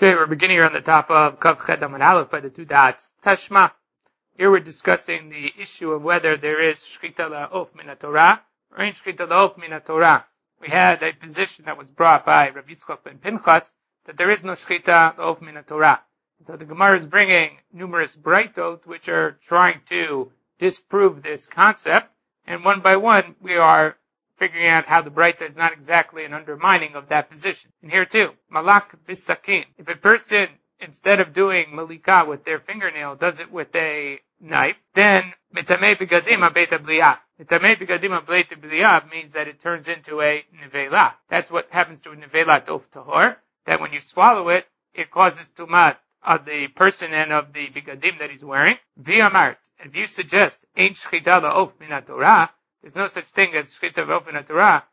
Okay, we're beginning here on the top of Kav Chet Amud Aleph by the two dots. Tashma. Here we're discussing the issue of whether there is Shchita La'of Min HaTorah or ain't Shchita La'of Min HaTorah. We had a position that was brought by Rabbi Yitzchak ben Pinchas that there is no Shchita La'of Min HaTorah. So the Gemara is bringing numerous braitot which are trying to disprove this concept, and one by one we are figuring out how the Braita is not exactly an undermining of that position. And here too, Malak Bisakin. If a person, instead of doing Malika with their fingernail, does it with a knife, then Mitamei Bigadim Beta Bliyah. Mitamei Bigadim Beta Bliyah means that it turns into a Nevela. That's what happens to a Nevela Tof Tahor, that when you swallow it, it causes Tumat of the person and of the Bigadim that he's wearing. V'amart. If you suggest Ein Shchita La'of Min HaTorah, there's no such thing as Shchita La'of Min HaTorah.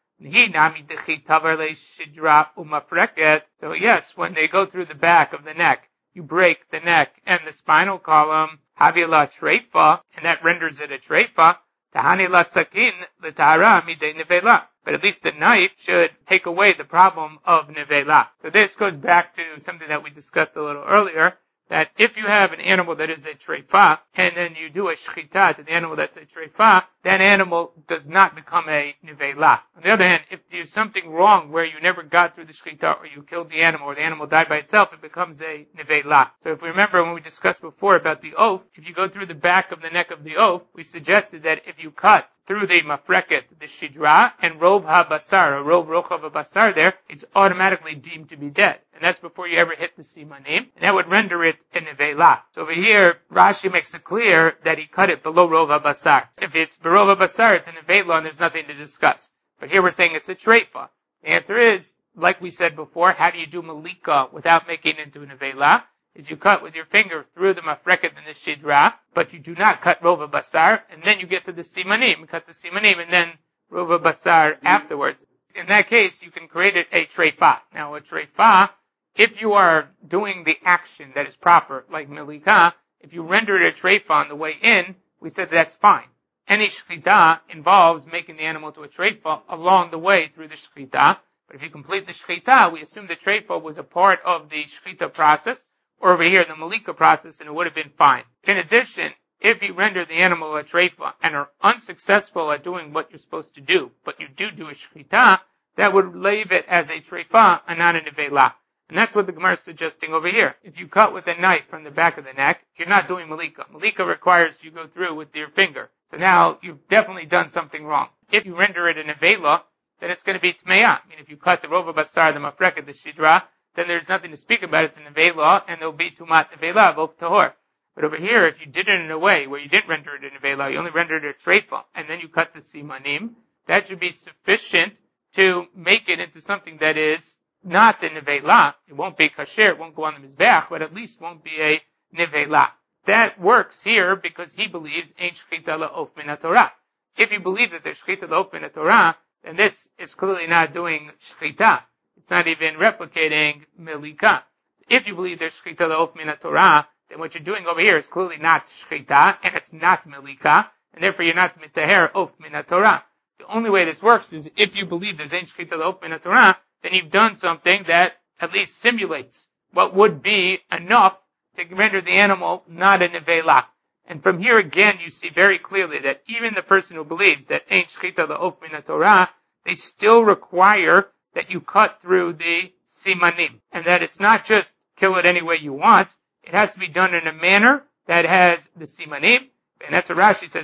So yes, when they go through the back of the neck, you break the neck and the spinal column, Havila Treifa, and that renders it a Treifa. Tahani la sakin l'tahara midei nevela. But at least the knife should take away the problem of nevela. So this goes back to something that we discussed a little earlier, that if you have an animal that is a treifa, and then you do a shchita to the animal that's a treifa, that animal does not become a nevela. On the other hand, if there's something wrong where you never got through the shchita, or you killed the animal, or the animal died by itself, it becomes a nevela. So if we remember when we discussed before about the oath, if you go through the back of the neck of the oath, we suggested that if you cut through the mafreket, the shidra, and rov ha-basar, or rov rochav ha-basar there, it's automatically deemed to be dead. And that's before you ever hit the simanim, and that would render it a nevela. So over here, Rashi makes it clear that he cut it below rov ha-basar. If it's below ha-basar, it's a nevela, and there's nothing to discuss. But here we're saying it's a treifa. The answer is, like we said before, how do you do malika without making it into a nevela? Is you cut with your finger through the mafreket and the shidra, but you do not cut rov ha-basar, and then you get to the simanim, cut the simanim, and then rov ha-basar afterwards. In that case, you can create it a treifa. Now, a treifa, if you are doing the action that is proper, like malika, if you render it a treifa on the way in, we said that's fine. Any shchita involves making the animal to a treifa along the way through the shchita, but if you complete the shchita, we assume the treifa was a part of the shchita process, or over here the malika process, and it would have been fine. In addition, if you render the animal a treifa and are unsuccessful at doing what you're supposed to do, but you do a shchita, that would leave it as a treifa and not a nevela. And that's what the Gemara is suggesting over here. If you cut with a knife from the back of the neck, you're not doing malika. Malika requires you go through with your finger. So now you've definitely done something wrong. If you render it a nevela, then it's going to be tmeya. I mean, if you cut the rov ha-basar, the mafreket, the shidra, then there's nothing to speak about. It's a nevela, and there'll be tumat nevela, vov tahor. But over here, if you did it in a way where you didn't render it a nevela, you only rendered it a treifa, and then you cut the simanim, that should be sufficient to make it into something that is not a nevela. It won't be kasher, it won't go on the mizbeach, but at least won't be a nevela. That works here because he believes ain't shchita la'of min HaTorah. If you believe that there's shchita la'of min HaTorah, then this is clearly not doing shchita. It's not even replicating melika. If you believe there's shchita la'of min HaTorah, then what you're doing over here is clearly not shchita, and it's not melika, and therefore you're not mitaher of min HaTorah. The only way this works is if you believe there's ain't shchita la'of min HaTorah, then you've done something that at least simulates what would be enough to render the animal not a nevela. And from here again, you see very clearly that even the person who believes that ain't shchita la'of min HaTorah, they still require that you cut through the simanim. And that it's not just kill it any way you want, it has to be done in a manner that has the simanim. And that's what Rashi says,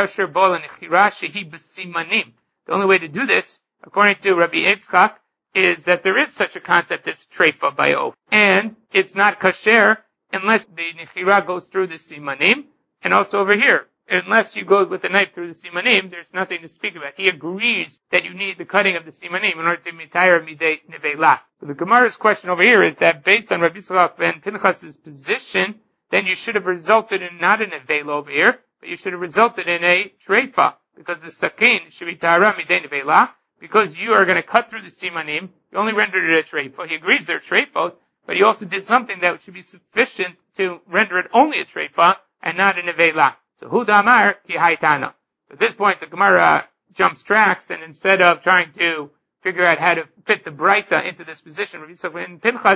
the only way to do this, according to Rabbi Yitzchak, is that there is such a concept as treifa by oath. And it's not kasher unless the nechira goes through the simanim. And also over here, unless you go with the knife through the simanim, there's nothing to speak about. He agrees that you need the cutting of the simanim in order to mitayr midei nevela. So the Gemara's question over here is that based on Rabbi Yitzchak ben Pinchas's position, then you should have resulted in not a nevela over here, but you should have resulted in a treifa, because the sakin should be tara midei nevela, because you are going to cut through the simanim. You only rendered it a treifa. He agrees they're treifot, but he also did something that should be sufficient to render it only a treifa and not a nevela. So hu damar ki haitana. At this point, the Gemara jumps tracks, and instead of trying to figure out how to fit the Braita into this position, Rabbi Yitzchak ben Pinchas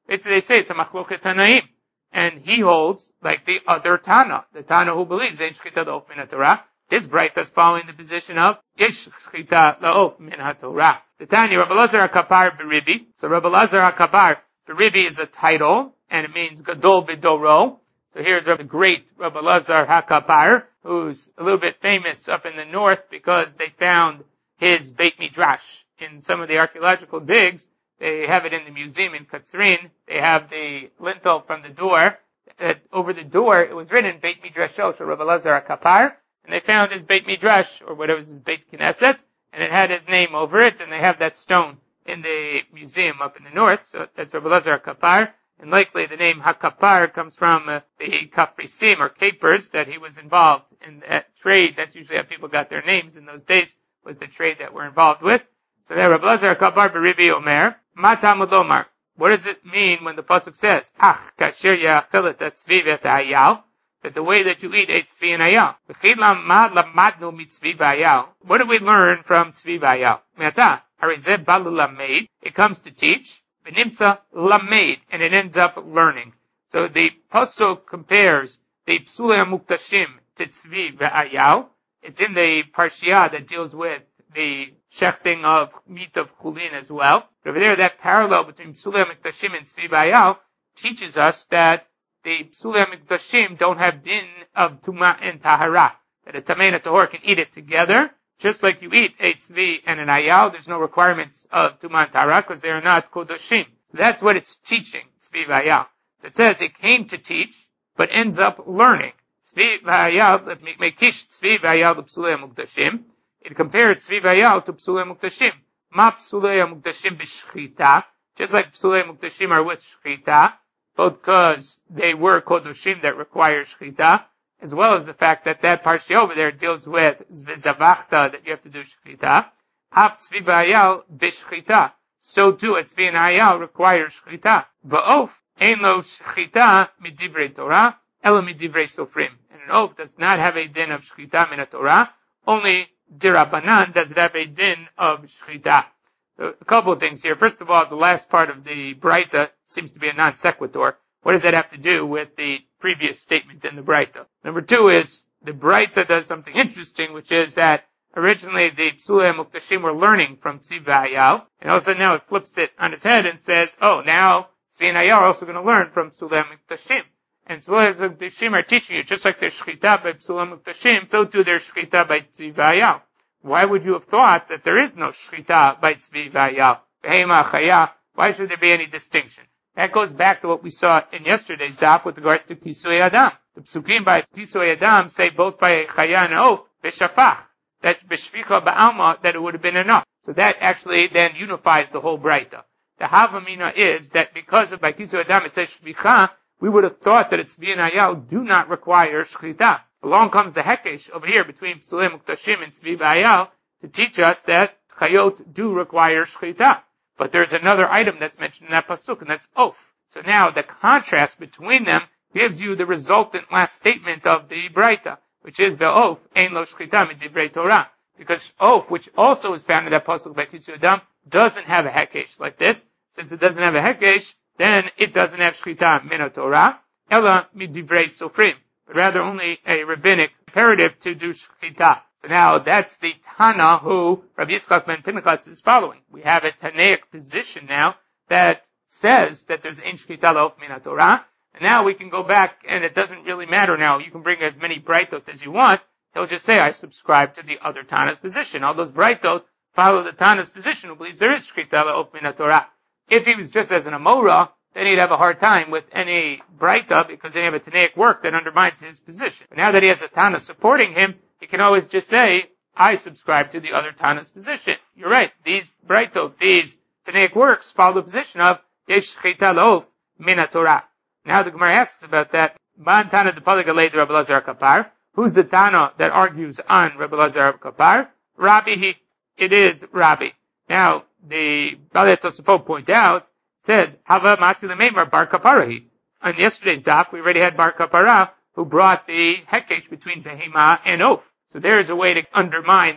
Basically, they say it's a machloket tanaim. And he holds like the other Tana, the Tana who believes Ein Shchita La'of Min HaTorah. This Braita is following the position of Yesh Shchita La'of Min HaTorah. The Tanya, Rabbi Lazar HaKapar B'Ribi. So Rabbi Lazar HaKapar B'Ribi is a title, and it means Gadol B'Doro. So here's the great Rabbi Lazar HaKapar, who's a little bit famous up in the north because they found his Beit Midrash in some of the archaeological digs. They have it in the museum in Katzrin. They have the lintel from the door. Over the door, it was written Beit Midrasho, so Rabbi Lazar HaKapar, and they found his Beit Midrash, or whatever was his Beit Knesset, and it had his name over it, and they have that stone in the museum up in the north, so that's Rabbi Lazar HaKapar, and likely the name HaKapar comes from the Kafrisim, or capers, that he was involved in that trade. That's usually how people got their names in those days, was the trade that we're involved with. So there, Rabbi Lazar HaKapar B'Ribi Omer, Ma Talmud Lomar. What does it mean when the pasuk says, kasher ya'achel et tzvi v'et hayal, that the way that you eat ate tzvi and hayal? V'chilam ma lamadnu mitzvi v'hayal. What do we learn from tzvi v'hayal? Me'ata, harizeh ba l'lamed, it comes to teach, v'nimtza lamed, and it ends up learning. So the pasuk compares the psulei muktashim to tzvi v'hayal. It's in the parshiah that deals with the shechting of meat of chulin as well. But over there, that parallel between Psulei HaMikdashim and Tzvi V'Hayal teaches us that the Psulei HaMikdashim don't have din of Tuma and Tahara. That a Tamei and a Tahor can eat it together, just like you eat a Tzvi and an Hayal. There's no requirements of Tuma and Tahara because they are not Kodoshim. So that's what it's teaching, Tzvi V'Hayal. So it says it came to teach, but ends up learning. Tzvi V'Hayal, Mekish Tzvi V'Hayal to Psulei HaMikdashim. It compares Tzvi V'Hayal to Psulei HaMikdashim. Ma Psulei HaMikdashim b'shchita, just like Psulei HaMikdashim are with shchita, both because they were kodoshim that require shchita, as well as the fact that that parsha over there deals with zvizavachta, that you have to do shchita. Haf Tzvi V'Hayal b'shchita, so too a Tzvi and Hayal requires shchita. Va'of ein lo shchita midivrei Torah, elo midivrei sofrim. And an oaf does not have a din of shchita min Torah, only Dirabanan does it have a din of shchita. So a couple of things here. First of all, the last part of the Braita seems to be a non sequitur. What does that have to do with the previous statement in the Braita? Number two is, the Braita does something interesting, which is that originally the Psulei HaMuktashim were learning from Tzvi V'Hayal, and all of a sudden now it flips it on its head and says, oh, now Tzvi and Hayal are also going to learn from Psulei HaMuktashim. And Psulei HaMuktashim are teaching you, just like there's shchita by Psulei HaMuktashim, so too there's shchita by Tzvi V'Hayal. Why would you have thought that there is no shchita by Tzvi V'Hayal? Behema chaya, why should there be any distinction? That goes back to what we saw in yesterday's daf with regards to Kisui Adam. The psukim by Kisui Adam say both by chaya and oath, b'shafach, that b'shvicha ba'alma, that it would have been enough. So that actually then unifies the whole Braita. The Havamina is that because of by Kisui Adam it says shvicha, we would have thought that Tzvi and Hayal do not require shchita. Along comes the Hekesh over here between Psulei HaMuktashim and Tzvi V'Hayal to teach us that chayot do require shchita. But there's another item that's mentioned in that pasuk, and that's oaf. So now the contrast between them gives you the resultant last statement of the Braita, which is ve'of ein lo shchita midivrei Torah. Because oaf, which also is found in that pasuk by Kisui Adam, doesn't have a Hekesh like this. Since it doesn't have a Hekesh, then it doesn't have shchita min Torah, ela midivrei sofrim, but rather only a rabbinic imperative to do shchita. So now that's the Tana who Rabbi Yitzchak ben Pinchas is following. We have a Tanaic position now that says that there's ein shchita la'of min Torah, and now we can go back, and it doesn't really matter now. You can bring as many Braitot as you want. He'll just say, I subscribe to the other Tana's position. All those Braitot follow the Tana's position who believes there is shchita la'of min Torah. If he was just as an Amora, then he'd have a hard time with any Braita because then you have a Tanaic work that undermines his position. But now that he has a Tana supporting him, he can always just say, I subscribe to the other Tana's position. You're right. These Braitot, these Tanaic works follow the position of Yesh Shchita La'of Min Torah. Now the Gemara asks about that. Man Tana de Palig Alei Rabbi Lazar Kapar. Who's the Tana that argues on Rabbi Lazar Kapar? Rabbi. It is Rabbi. Now, the Balei Tosafot point out, says, Hava Matzi Lemeimar Bar Kaparahi. On yesterday's daf, we already had Bar Kapara, who brought the Hekesh between Behema and Oaf. So there is a way to undermine that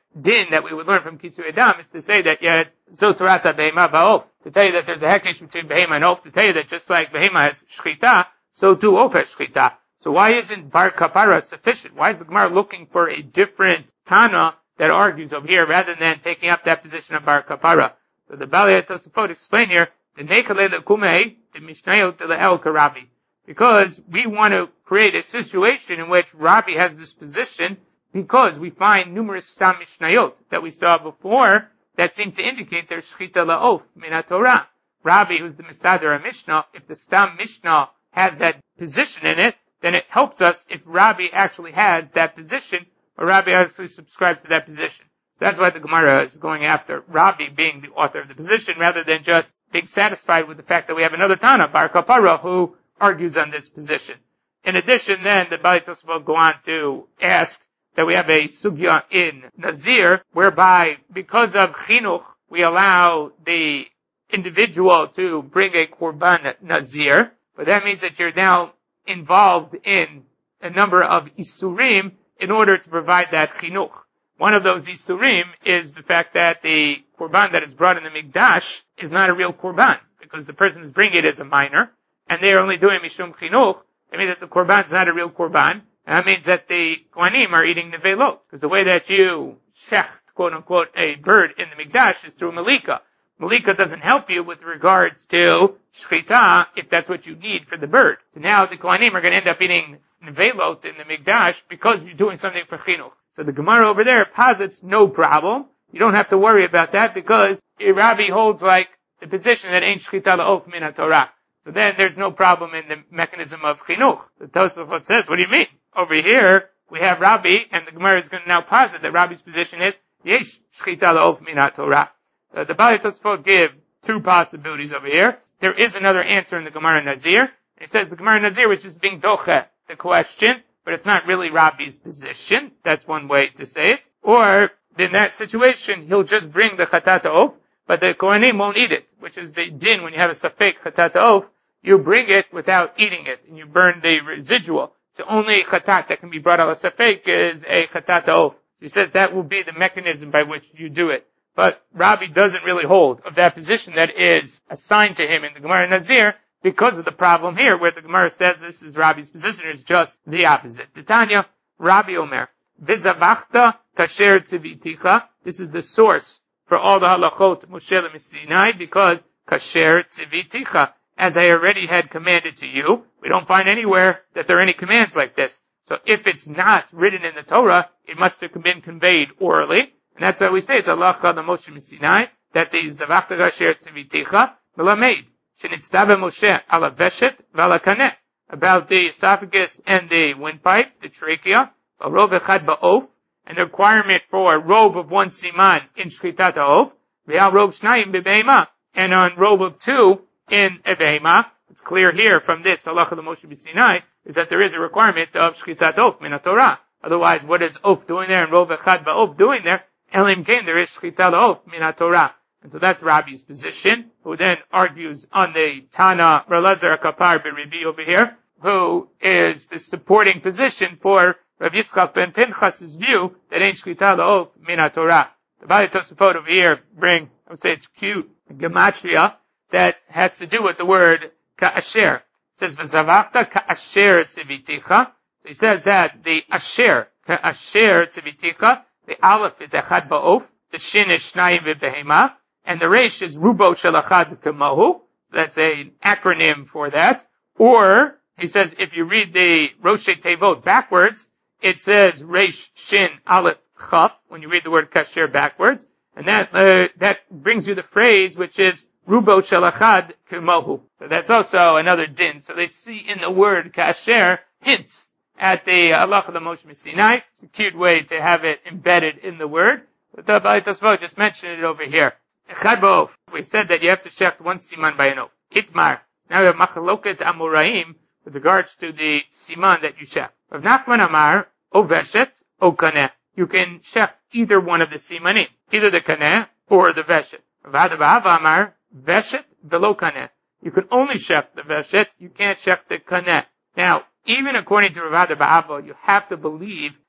din that we would learn from Kisui Adam is to say that Zotarata Behema Ba'of, to tell you that there's a hekesh between Behema and Of, to tell you that just like Behema has Shchita, so too Of has Shchita. So why isn't Bar Kapara sufficient? Why is the Gemara looking for a different Tana that argues over here rather than taking up that position of Bar Kapara? So the Balei Tosafot explain here, the Nekale Kumei, the Mishnayot the El Karabi. Because we want to create a situation in which Rabbi has this position because we find numerous Stam Mishnayot that we saw before that seem to indicate there's Shchita La'of min Torah. Rabbi, who's the Mesader Mishnah, if the Stam Mishnah has that position in it, then it helps us if Rabbi actually has that position, or Rabbi actually subscribes to that position. So that's why the Gemara is going after Rabbi being the author of the position rather than just being satisfied with the fact that we have another Tana, Bar Kapara, who argues on this position. In addition, then, the Balei Tosafot go on to ask that we have a sugya in Nazir, whereby, because of chinuch, we allow the individual to bring a korban Nazir, but that means that you're now involved in a number of isurim in order to provide that chinuch. One of those isurim is the fact that the korban that is brought in the mikdash is not a real korban, because the person who's bringing it is a minor, and they are only doing mishum chinuch. That means that the korban is not a real korban, and that means that the kohanim are eating nevelot, because the way that you shecht, quote unquote, a bird in the mikdash is through malika. Malika doesn't help you with regards to shchita if that's what you need for the bird. So now the kohanim are going to end up eating nevelot in the mikdash because you're doing something for chinuch. So the Gemara over there posits no problem. You don't have to worry about that because Rabbi holds like the position that ain't shchita la'of min Torah. So then there's no problem in the mechanism of chinuch. The Tosafot says, what do you mean? Over here, we have Rabbi, and the Gemara is going to now posit that Rabbi's position is yesh shchita la'of min Torah. So the Balei Tosafot give two possibilities over here. There is another answer in the Gemara Nazir. It says the Gemara Nazir was just being doche the question, but it's not really Rabbi's position. That's one way to say it. Or, in that situation, he'll just bring the chatat ha'of, but the kohanim won't eat it, which is the din when you have a safek chatat ha'of, you bring it without eating it, and you burn the residual. So only chatat that can be brought out of safek is a chatat ha'of. So he says that will be the mechanism by which you do it. But Rabbi doesn't really hold of that position that is assigned to him in the Gemara Nazir because of the problem here where the Gemara says this is Rabbi's position is just the opposite. Titania, Rabbi Omer, Vizavachta kasher tziviticha. This is the source for all the halachot Moshe Sinai because kasher tziviticha, as I already had commanded to you. We don't find anywhere that there are any commands like this. So if it's not written in the Torah, it must have been conveyed orally. And that's why we say it's halacha the Moshe Sinai that the Zavachta kasher tziviticha melamed shenitztava Moshe ala veshet v'ala kaneh, about the esophagus and the windpipe, the trachea, a rov echad ba'of, and the requirement for a robe of one siman in shchitat ha'of, v'al robe shnayim b'beima, and on robe of two in a beima. It's clear here from this halacha the Moshe Sinai is that there is a requirement of shchitat ha'of min Torah. Otherwise, what is of doing there and rov echad ba'of doing there? Elim kain, there is shchitat ha'of min Torah. And so that's Rabbi's position, who then argues on the Tana Relazar Kapar B'Ribi over here, who is the supporting position for Rav Yitzchak ben Pinchas's view that ain't shchita la'of min Torah. The Balei Tosafot over here bring, I would say it's cute, gematria that has to do with the word ka'asher. It says v'zavachta ka'asher tziviticha. So he says that the asher, ka'asher tziviticha, the aleph is echad ba'of, the shin is shnayim v'behema, and the resh is rubo shalachad kamahu. That's an acronym for that. Or, he says, if you read the Roshei Tevot backwards, it says resh shin aleph chaf when you read the word kasher backwards, and that brings you the phrase which is rubo shalachad kamahu. So that's also another din. So they see in the word kasher hints at the halacha of the Moshe Sinai. It's a cute way to have it embedded in the word. But the Balei Tosafot just mentioned it over here. Echad ba'of. We said that you have to shecht one siman by an oaf. Itmar. Now we have machaloket amoraim with regards to the siman that you shecht. Rav Nachman Amar, o veshet, o kaneh. You can shecht either one of the simanim, either the kaneh or the veshet. Rav Hada b'Ava Amar, veshet velo kaneh. You can only shecht the veshet, you can't shecht the kaneh. Now, even according to Rav Hada b'Ava, you have to believe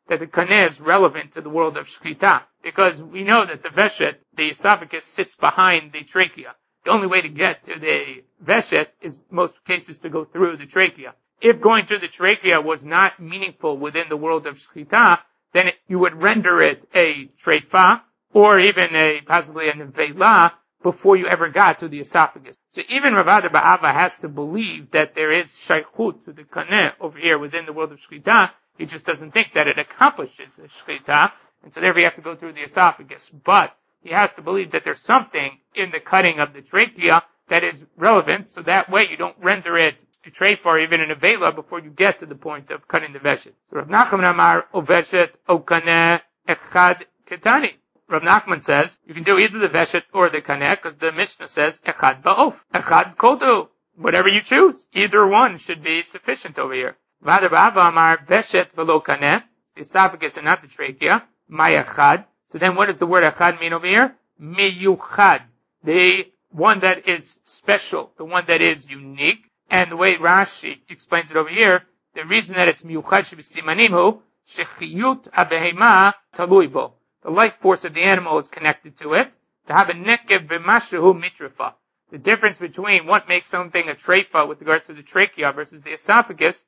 that the kaneh is relevant to the world of shchita, because we know that the veshet, the esophagus, sits behind the trachea. The only way to get to the veshet is, most cases, to go through the trachea. If going through the trachea was not meaningful within the world of shchita, then you would render it a treifa, or even possibly a nevela, before you ever got to the esophagus. So even Rav Ada bar Ava has to believe that there is shaykhut to the kaneh over here within the world of shchita. He just doesn't think that it accomplishes the shchita, and so therefore you have to go through the esophagus. But he has to believe that there's something in the cutting of the trachea that is relevant, so that way you don't render it a treifa or even an avela before you get to the point of cutting the veshet. So Rav Nachman Amar, o veshet o kaneh echad ketani. Rav Nachman says you can do either the veshet or the kaneh, because the Mishnah says echad ba'of, echad kodu, whatever you choose. Either one should be sufficient over here. Rav Ada bar Ava Amar veshet velo kaneh, the esophagus and not the trachea, my echad. So then what does the word echad mean over here? Miyuchad, the one that is special, the one that is unique. And the way Rashi explains it over here, the reason that it's miyuchad shebisimanim hu shechiyut habehema talui bo. The life force of the animal is connected to it. To have a nekev b'mashahu mitrafa. The difference between what makes something a treifa with regards to the trachea versus the esophagus,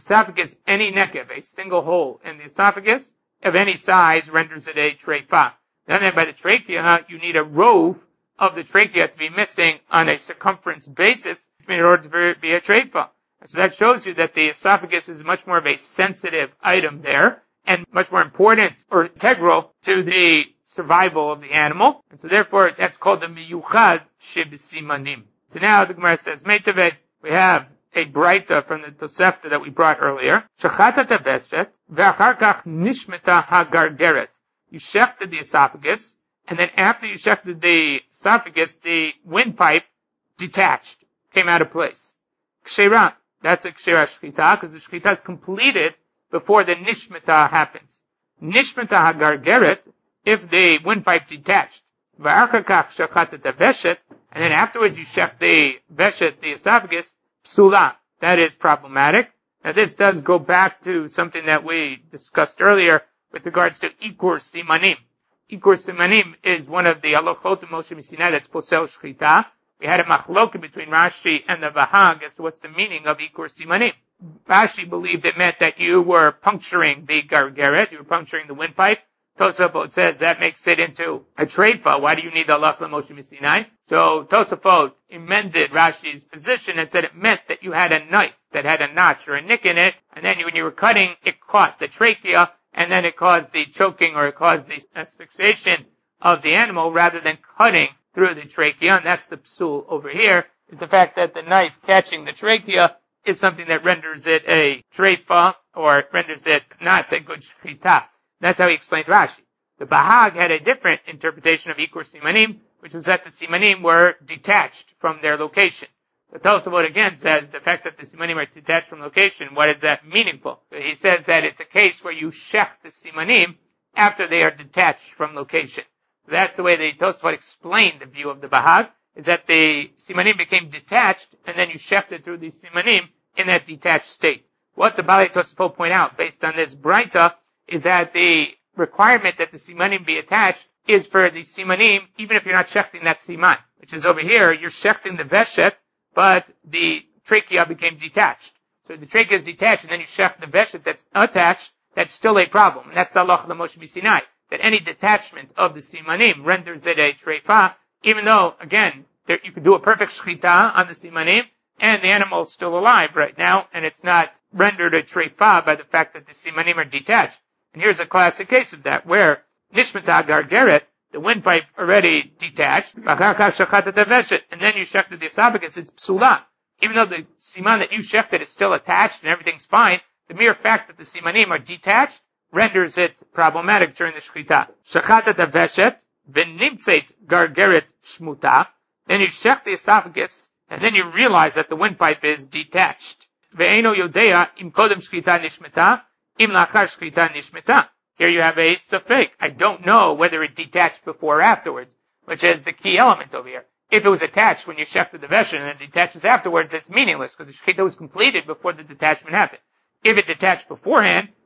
any nekev, a single hole in the esophagus of any size renders it a treifa. Then by the trachea, you need a rove of the trachea to be missing on a circumference basis in order to be a treifa. So that shows you that the esophagus is much more of a sensitive item there, and much more important or integral to the survival of the animal. And so therefore, that's called the miyuchad shebisimanim. So now the Gemara says, Meitaveh, we have a braita from the Tosefta that we brought earlier. Shachatat veshet, ve'achar kach nishmeta hagargeret. You shechted the esophagus, and then after you shechted the esophagus, the windpipe detached, came out of place. Kshera, that's a kshera shchita, because the shchita is completed before the nishmata happens. Nishmata hagargeret, if the windpipe detached. V'achakach shachatat veshet, and then afterwards you shech the veshet, the esophagus, psula. That is problematic. Now this does go back to something that we discussed earlier with regards to ikur simanim. Ikur simanim is one of the halachot of Moshe Sinai that's posel shchita. We had a machloket between Rashi and the Vahag as to what's the meaning of ikur simanim. Rashi believed it meant that you were puncturing the gargeret, you were puncturing the windpipe. Tosafot says that makes it into a treifa. Why do you need the halach l'Moshe Sinai? So Tosafot amended Rashi's position and said it meant that you had a knife that had a notch or a nick in it, and then when you were cutting, it caught the trachea, and then it caused the choking or it caused the asphyxiation of the animal rather than cutting through the trachea. And that's the psul over here, is the fact that the knife catching the trachea is something that renders it a treifa, or renders it not a good shchita. That's how he explained Rashi. The Bahag had a different interpretation of ikur simanim, which was that the simanim were detached from their location. The Tosafot again says the fact that the simanim are detached from location, what is that meaningful? So he says that it's a case where you shech the simanim after they are detached from location. So that's the way the Tosafot explained the view of the Bahag, is that the simanim became detached, and then you shechted through the simanim in that detached state. What the Balei Tosafot point out, based on this braita, is that the requirement that the simanim be attached is for the simanim, even if you're not shechting that siman, which is over here, you're shechting the veshet, but the trachea became detached. So the trachea is detached, and then you shech the veshet that's attached, that's still a problem. And that's the halach l'Moshe Sinai, that any detachment of the simanim renders it a treifa, even though, again, you could do a perfect shchita on the simanim, and the animal is still alive right now, and it's not rendered a treifa by the fact that the simanim are detached. And here's a classic case of that, where nishmata gargeret, the windpipe already detached, and then you shechted the esophagus, it's psula. Even though the siman that you shechted is still attached and everything's fine, the mere fact that the simanim are detached renders it problematic during the shechita. Shechatat veshet, v'nimtzeit gargeret shmuta, then you shech the esophagus, and then you realize that the windpipe is detached. Ve'eno yodea im kodem shechita nishmeta, im lachar shechita nishmeta. Here you have a safek. I don't know whether it detached before or afterwards, which is the key element over here. If it was attached when you shechted the veshet and it detaches afterwards, it's meaningless because the shechita was completed before the detachment happened. If it detached beforehand,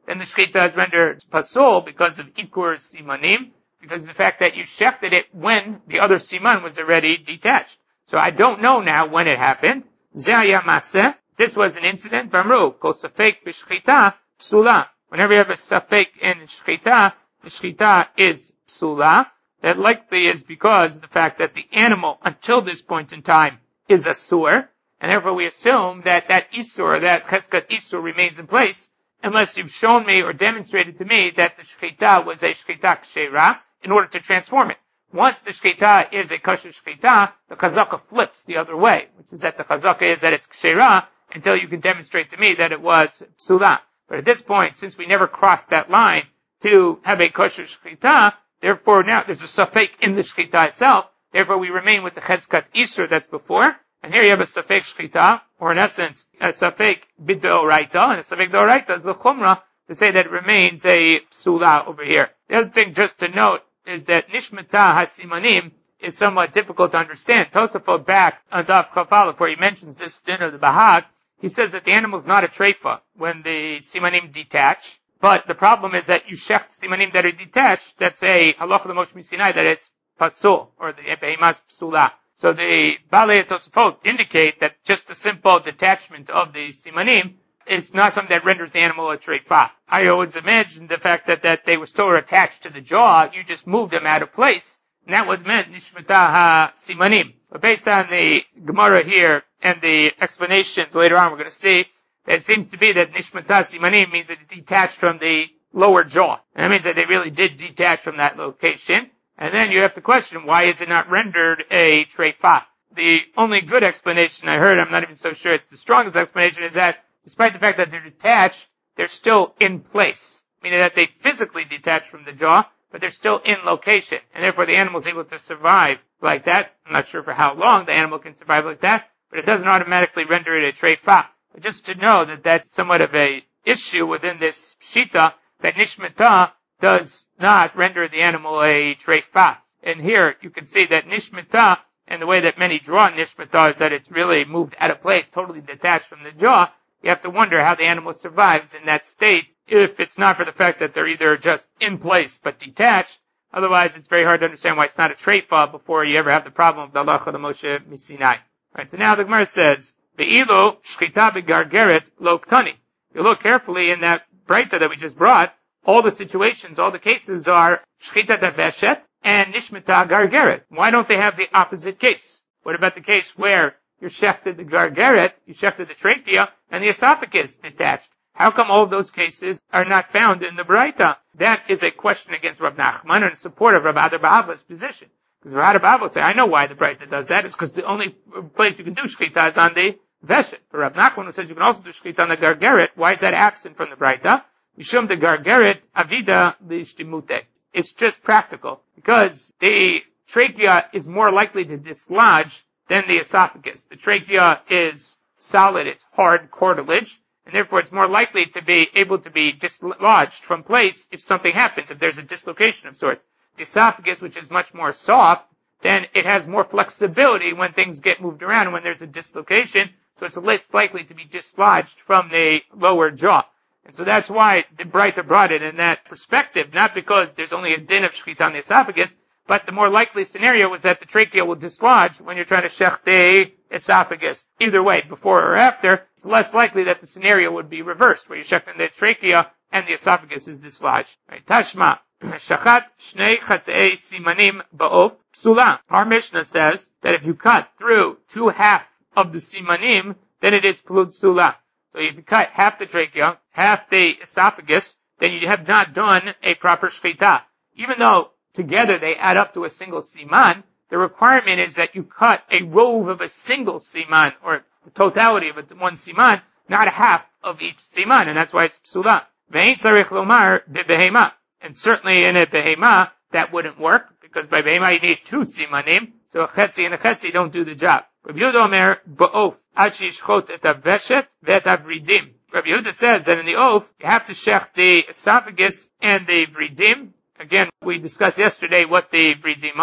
then the shechita is rendered pasul because of ikur simanim, because of the fact that you shechted it when the other siman was already detached. So I don't know now when it happened. Zeh maseh. This was an incident. Vamru kol safek b'shechita psula. Whenever you have a safek in shechita, the shechita is psula. That likely is because of the fact that the animal, until this point in time, is asur, and therefore we assume that isur, that cheskat isur, remains in place, unless you've shown me or demonstrated to me that the shechita was a shechita kshera in order to transform it. Once the shechita is a kosher shechita, the chazaka flips the other way, which is that the chazaka is that it's kshera until you can demonstrate to me that it was psula. But at this point, since we never crossed that line to have a kosher shechita, therefore now there's a safek in the shechita itself, therefore we remain with the cheskat isur that's before, and here you have a safek shechita, or in essence, a safek b'deoraita, and a safek deoraita is the chumrah to say that it remains a psula over here. The other thing just to note is that nishmata hasimanim is somewhat difficult to understand. Tosafot back on Daf Chaf Aleph, where he mentions this din of the Bahag, he says that the animal is not a treifa when the simanim detach, but the problem is that you shecht simanim that are detached, that's a halacha l'Moshe Sinai, that it's pasul, or the behemas psula. So the Balei Tosafot indicate that just the simple detachment of the simanim is not something that renders the animal a treifa. I always imagined the fact that they were still attached to the jaw, you just moved them out of place, and that was meant nishmata ha simanim. But based on the Gemara here and the explanations later on, we're going to see that it seems to be that nishmata simanim means that it detached from the lower jaw. And that means that they really did detach from that location. And then you have to question, why is it not rendered a treifa? The only good explanation I heard, I'm not even so sure it's the strongest explanation, is that despite the fact that they're detached, they're still in place. Meaning that they physically detach from the jaw, but they're still in location. And therefore the animal is able to survive like that. I'm not sure for how long the animal can survive like that, but it doesn't automatically render it a treifa. But just to know that that's somewhat of a issue within this shita, that nishmata does not render the animal a treifa. And here you can see that nishmata, and the way that many draw nishmata is that it's really moved out of place, totally detached from the jaw. You have to wonder how the animal survives in that state if it's not for the fact that they're either just in place but detached. Otherwise, it's very hard to understand why it's not a treifa before you ever have the problem of the halacha l'Moshe Sinai. Right, so now the Gemara says, Ve'ilo shchita begargeret lo ktani. You look carefully in that braita that we just brought, all the situations, all the cases are shchita daveshet and nishmata gargeret. Why don't they have the opposite case? What about the case where you shechted the gargeret, you shechted the trachea, and the esophagus detached? How come all of those cases are not found in the Braita? That is a question against Rav Nachman and in support of Rav Adar Ba'ava's position. Because Rav Adar Ba'ava will say, I know why the Braita does that. It's because the only place you can do shechita is on the veshet. For Rav Nachman, who says you can also do shechita on the gargeret, why is that absent from the Braita? Mishum the gargeret avida l'ishtimute. It's just practical. Because the trachea is more likely to dislodge than the esophagus. The trachea is solid, it's hard cartilage, and therefore it's more likely to be able to be dislodged from place if something happens, if there's a dislocation of sorts. The esophagus, which is much more soft, then it has more flexibility when things get moved around and when there's a dislocation, so it's less likely to be dislodged from the lower jaw. And so that's why the Braita brought it in that perspective, not because there's only a din of shechita on the esophagus, but the more likely scenario was that the trachea will dislodge when you're trying to shech the esophagus. Either way, before or after, it's less likely that the scenario would be reversed, where you're shechting the trachea and the esophagus is dislodged. Right? Tashma, shachat shnei chatzei simanim ba'of psula. Our Mishnah says that if you cut through 2/2 of the simanim, then it is psula. So if you cut half the trachea, half the esophagus, then you have not done a proper shechita. Even though together they add up to a single siman, the requirement is that you cut a rove of a single siman, or the totality of one siman, not a half of each siman, and that's why it's psula. Ve'ein tzarich lomar bebehema. And certainly in a behema, that wouldn't work, because by behema you need 2 simanim, so a chetzi and a chetzi don't do the job. Rabbi Yehuda Omer, ba'of, ad shishchot et aveshet ve'et avridim. Rabbi Yehuda says that in the oath, you have to shech the esophagus and the vridim. Again, we discussed yesterday what the vridim are.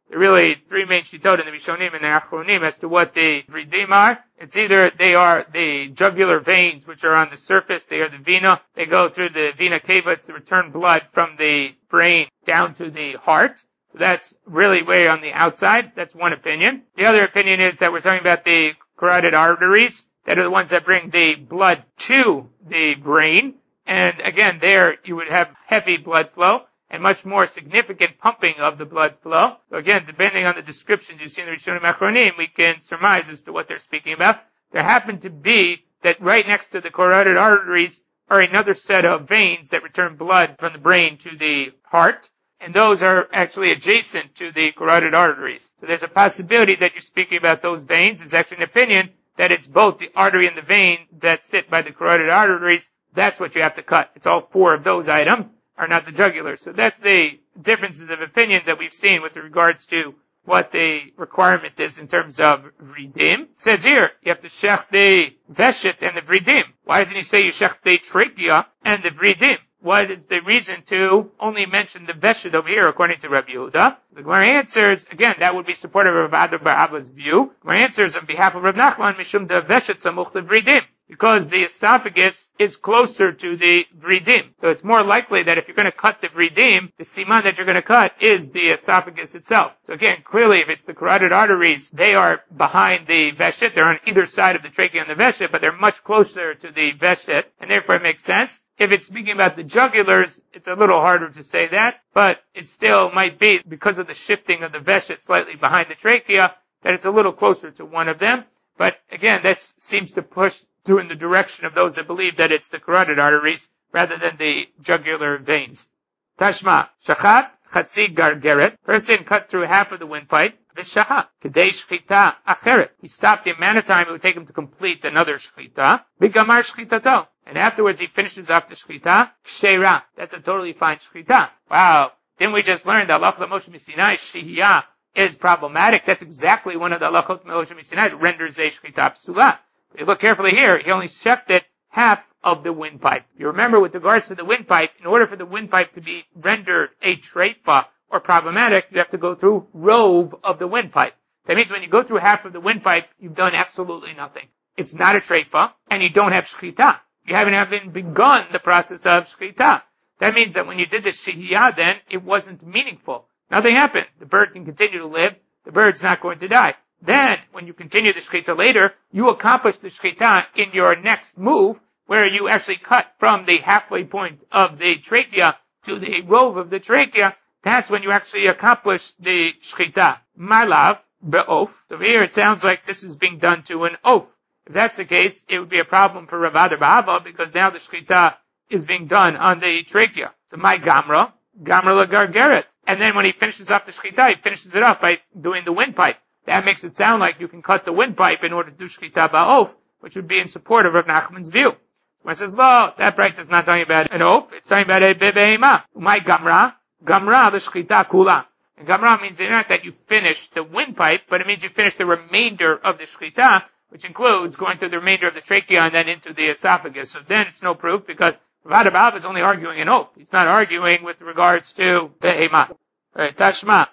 There are really three main shitot in the Rishonim and the Achronim as to what the vridim are. It's either they are the jugular veins which are on the surface, they are the vena, they go through the vena cava, it's to return blood from the brain down to the heart. So that's really way on the outside. That's one opinion. The other opinion is that we're talking about the carotid arteries that are the ones that bring the blood to the brain. And again, there you would have heavy blood flow and much more significant pumping of the blood flow. So again, depending on the descriptions you see in the Rishonim Achronim, we can surmise as to what they're speaking about. There happen to be that right next to the carotid arteries are another set of veins that return blood from the brain to the heart. And those are actually adjacent to the carotid arteries. So there's a possibility that you're speaking about those veins. There's actually an opinion that it's both the artery and the vein that sit by the carotid arteries. That's what you have to cut. It's all four of those items are not the jugular. So that's the differences of opinions that we've seen with regards to what the requirement is in terms of vridim. It says here, you have to shech the veshet and the vridim. Why doesn't he say you shech the trachea and the vridim? What is the reason to only mention the veshet over here according to Rabbi Yehuda? The Gemara answers, again, that would be supportive of Rav Ada bar Abba's view. The Gemara answers on behalf of Rav Nachman, mishum de veshet samuch levridim. Because the esophagus is closer to the vridim. So it's more likely that if you're going to cut the vridim, the siman that you're going to cut is the esophagus itself. So again, clearly if it's the carotid arteries, they are behind the veshet. They're on either side of the trachea and the veshet, but they're much closer to the veshet, and therefore it makes sense. If it's speaking about the jugulars, it's a little harder to say that, but it still might be, because of the shifting of the veshet slightly behind the trachea, that it's a little closer to one of them. But again, this seems to push to in the direction of those that believe that it's the carotid arteries rather than the jugular veins. Tashma, shachat, chatzi gargeret. Person cut through half of the windpipe. V'shahat, kedei shchita acheret. He stopped the amount of time it would take him to complete another shchita. V'gamar shchitato. And afterwards he finishes off the shchita. Kshera. That's a totally fine shchita. Wow. Didn't we just learn that halachah Moshe Sinai shihiyah is problematic? That's exactly one of the halachot Moshe Sinai that renders a shchita psula. If you look carefully here, he only shechted half of the windpipe. You remember with regards to the windpipe, in order for the windpipe to be rendered a treifa or problematic, you have to go through rove of the windpipe. That means when you go through half of the windpipe, you've done absolutely nothing. It's not a treifa, and you don't have shchita. You haven't even begun the process of shchita. That means that when you did the shihiyah then, it wasn't meaningful. Nothing happened. The bird can continue to live. The bird's not going to die. Then, when you continue the shechita later, you accomplish the shechita in your next move, where you actually cut from the halfway point of the trachea to the rove of the trachea. That's when you actually accomplish the shechita. Malav, be'of. So here it sounds like this is being done to an oaf. If that's the case, it would be a problem for Rav Ada bar Abba, because now the shechita is being done on the trachea. So my gamra lagargeret. And then when he finishes off the shechita, he finishes it off by doing the windpipe. That makes it sound like you can cut the windpipe in order to do shchita ba'of, which would be in support of Rav Nachman's view. When it says, no, that braita is not talking about an oaf, it's talking about a bebeima. Umay gamra the shchita kula. And gamra means not that you finish the windpipe, but it means you finish the remainder of the shchita, which includes going through the remainder of the trachea and then into the esophagus. So then it's no proof, because Rav Ada bar Abba is only arguing an oaf. He's not arguing with regards to bebeima. Right, Tashma.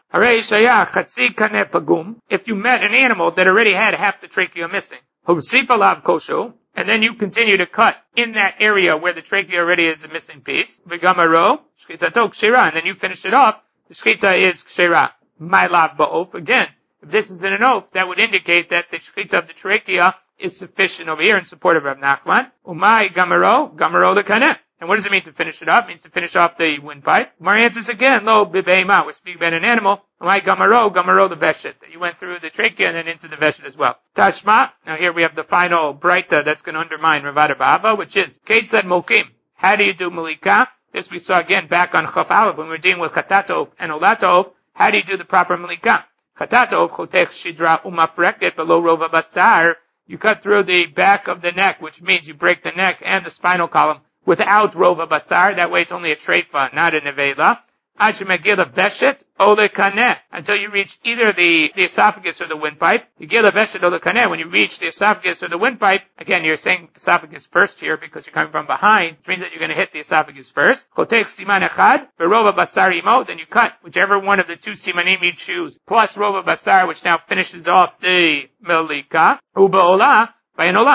If you met an animal that already had half the trachea missing, and then you continue to cut in that area where the trachea already is a missing piece, and then you finish it off, the shchita is kshera. Mylav ba'of. Again, if this is in an oaf, that would indicate that the shchita of the trachea is sufficient over here in support of Rav Nachman. Umay gamaro lekaneh. And what does it mean to finish it up? It means to finish off the windpipe. Mar answers again, lo bibeima. We're speaking about an animal. Umay gamaro the veshet. You went through the trachea and then into the veshet as well. Tashma. Now here we have the final braita that's going to undermine Rav Ada bar Abba, which is Keitzad Mokim. How do you do malika? This we saw again back on Chaf Aleph when we were dealing with chatatov and olatov. How do you do the proper malika? Chatatov chotech shidra umafreket below rova basar. You cut through the back of the neck, which means you break the neck and the spinal column without rova basar. That way it's only a treifa, not a nevela. until you reach either the esophagus or the windpipe. When you reach the esophagus or the windpipe, again, you're saying esophagus first here because you're coming from behind, which means that you're going to hit the esophagus first. Then you cut whichever one of the two simanim you choose, plus rova basar, which now finishes off the melika. Then you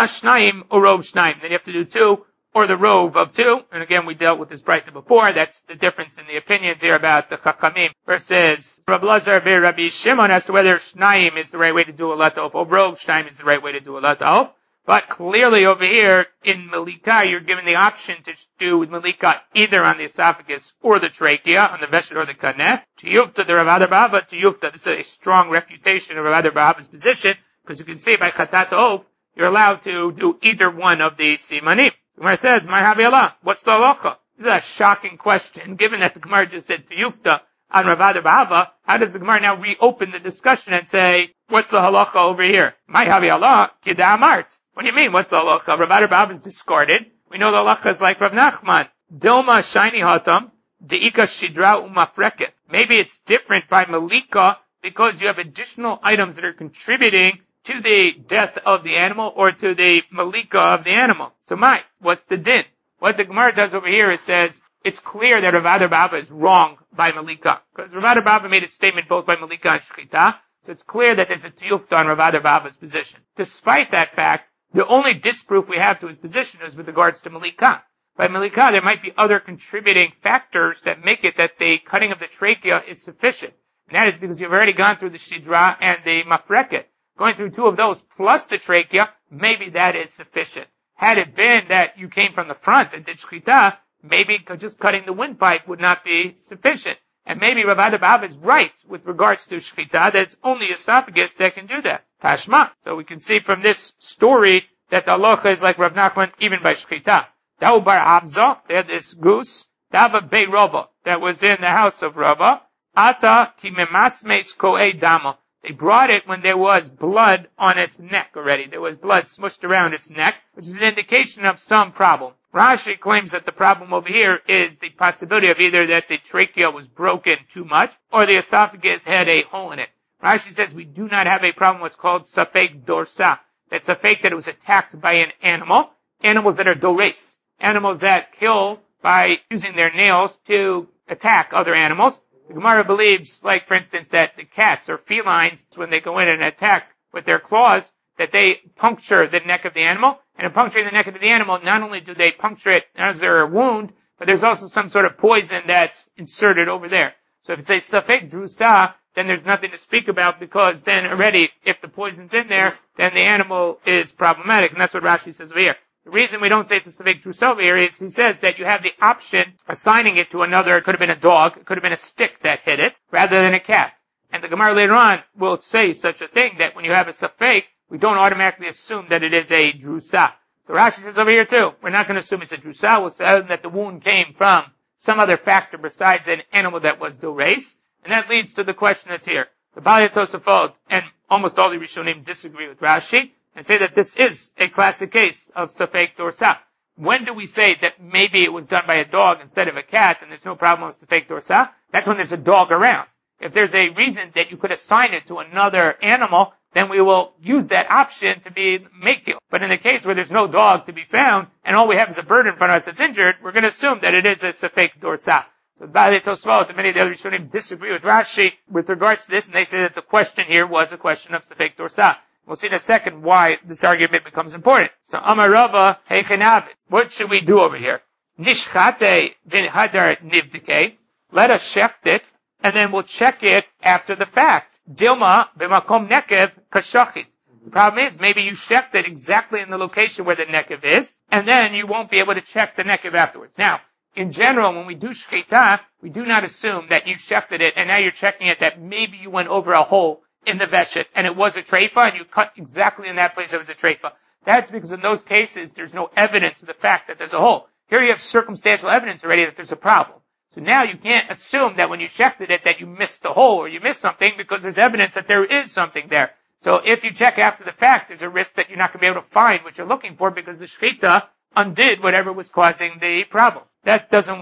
have to do 2, or the rove of 2. And again, we dealt with this brighter before. That's the difference in the opinions here about the Chachamim versus Rav Lazar and Rabbi Shimon as to whether Shnaim is the right way to do a latov, or rove Shnaim is the right way to do a latov. But clearly over here in Malika, you're given the option to do Malika either on the esophagus or the trachea, on the veshet or the kaneh. Tiyufta, the Rav Adar Bava, Tiyufta. This is a strong refutation of Rav Adar Bava's position, because you can see by Chatat Ov, you're allowed to do either one of the simanim. The Gemara says, "My Havilah, what's the halacha?" This is a shocking question, given that the Gemara just said Tiyufta on Rav Adar Bava. How does the Gemara now reopen the discussion and say, "What's the halacha over here?" My Havilah, Kida Amart. What do you mean? What's the halacha? Rav Adar Bava is discarded. We know the halacha is like Rav Nachman. Dilma shiny hatam, deika shidra umafreket. Maybe it's different by Malika because you have additional items that are contributing to the death of the animal or to the malika of the animal. So what's the din? What the Gemara does over here is says, it's clear that Rav Adar Bava is wrong by malika. Because Rav Adar Bava made a statement both by malika and shchita, so it's clear that there's a tiyufta on Rav Adar Bava's position. Despite that fact, the only disproof we have to his position is with regards to malika. By malika, there might be other contributing factors that make it that the cutting of the trachea is sufficient. And that is because you've already gone through the shidra and the mafreket. Going through 2 of those plus the trachea, maybe that is sufficient. Had it been that you came from the front and did shchita, maybe just cutting the windpipe would not be sufficient. And maybe Rav Adar Bava is right with regards to shchita, that it's only esophagus that can do that. Tashma. So we can see from this story that the halacha is like Rav Nachman even by shchita. Dau bar Abza, they had this goose, Dava Bei Rava, that was in the house of Rava. Ata ki memasmes ko'e dama. They brought it when there was blood on its neck already. There was blood smushed around its neck, which is an indication of some problem. Rashi claims that the problem over here is the possibility of either that the trachea was broken too much or the esophagus had a hole in it. Rashi says we do not have a problem what's called safek dorsa. That's safek that it was attacked by an animal. Animals that are dores. Animals that kill by using their nails to attack other animals. The Gemara believes, like for instance, that the cats or felines, when they go in and attack with their claws, that they puncture the neck of the animal. And in puncturing the neck of the animal, not only do they puncture it as their wound, but there's also some sort of poison that's inserted over there. So if it's a safek drusa, then there's nothing to speak about because then already, if the poison's in there, then the animal is problematic. And that's what Rashi says over here. The reason we don't say it's a safek drusa over here is he says that you have the option assigning it to another. It could have been a dog. It could have been a stick that hit it rather than a cat. And the Gemara later on will say such a thing that when you have a safek, we don't automatically assume that it is a drusa. So Rashi says over here too, we're not going to assume it's a drusa. We'll say that the wound came from some other factor besides an animal that was dores. And that leads to the question that's here. The Balei Tosafot and almost all the Rishonim disagree with Rashi and say that this is a classic case of safek dorsa. When do we say that maybe it was done by a dog instead of a cat and there's no problem with safek dorsa? That's when there's a dog around. If there's a reason that you could assign it to another animal, then we will use that option to be makil. But in the case where there's no dog to be found and all we have is a bird in front of us that's injured, we're going to assume that it is a safek dorsa. So Balei Tosafot and many of the other Rishonim disagree with Rashi with regards to this, and they say that the question here was a question of safek dorsa. We'll see in a second why this argument becomes important. So Amar Rava Heichenav, what should we do over here? Nishchate v'hadar nivdike. Let us check it, and then we'll check it after the fact. Dilma b'makom nekev kashachit. The problem is, maybe you checked it exactly in the location where the nekev is, and then you won't be able to check the nekev afterwards. Now, in general, when we do shchita, we do not assume that you shechted it, and now you're checking it that maybe you went over a hole in the veshet, and it was a treifa, and you cut exactly in that place it was a treifa. That's because in those cases, there's no evidence of the fact that there's a hole. Here you have circumstantial evidence already that there's a problem. So now you can't assume that when you shechted it that you missed the hole or you missed something because there's evidence that there is something there. So if you check after the fact, there's a risk that you're not going to be able to find what you're looking for because the shechita undid whatever was causing the problem. That doesn't work.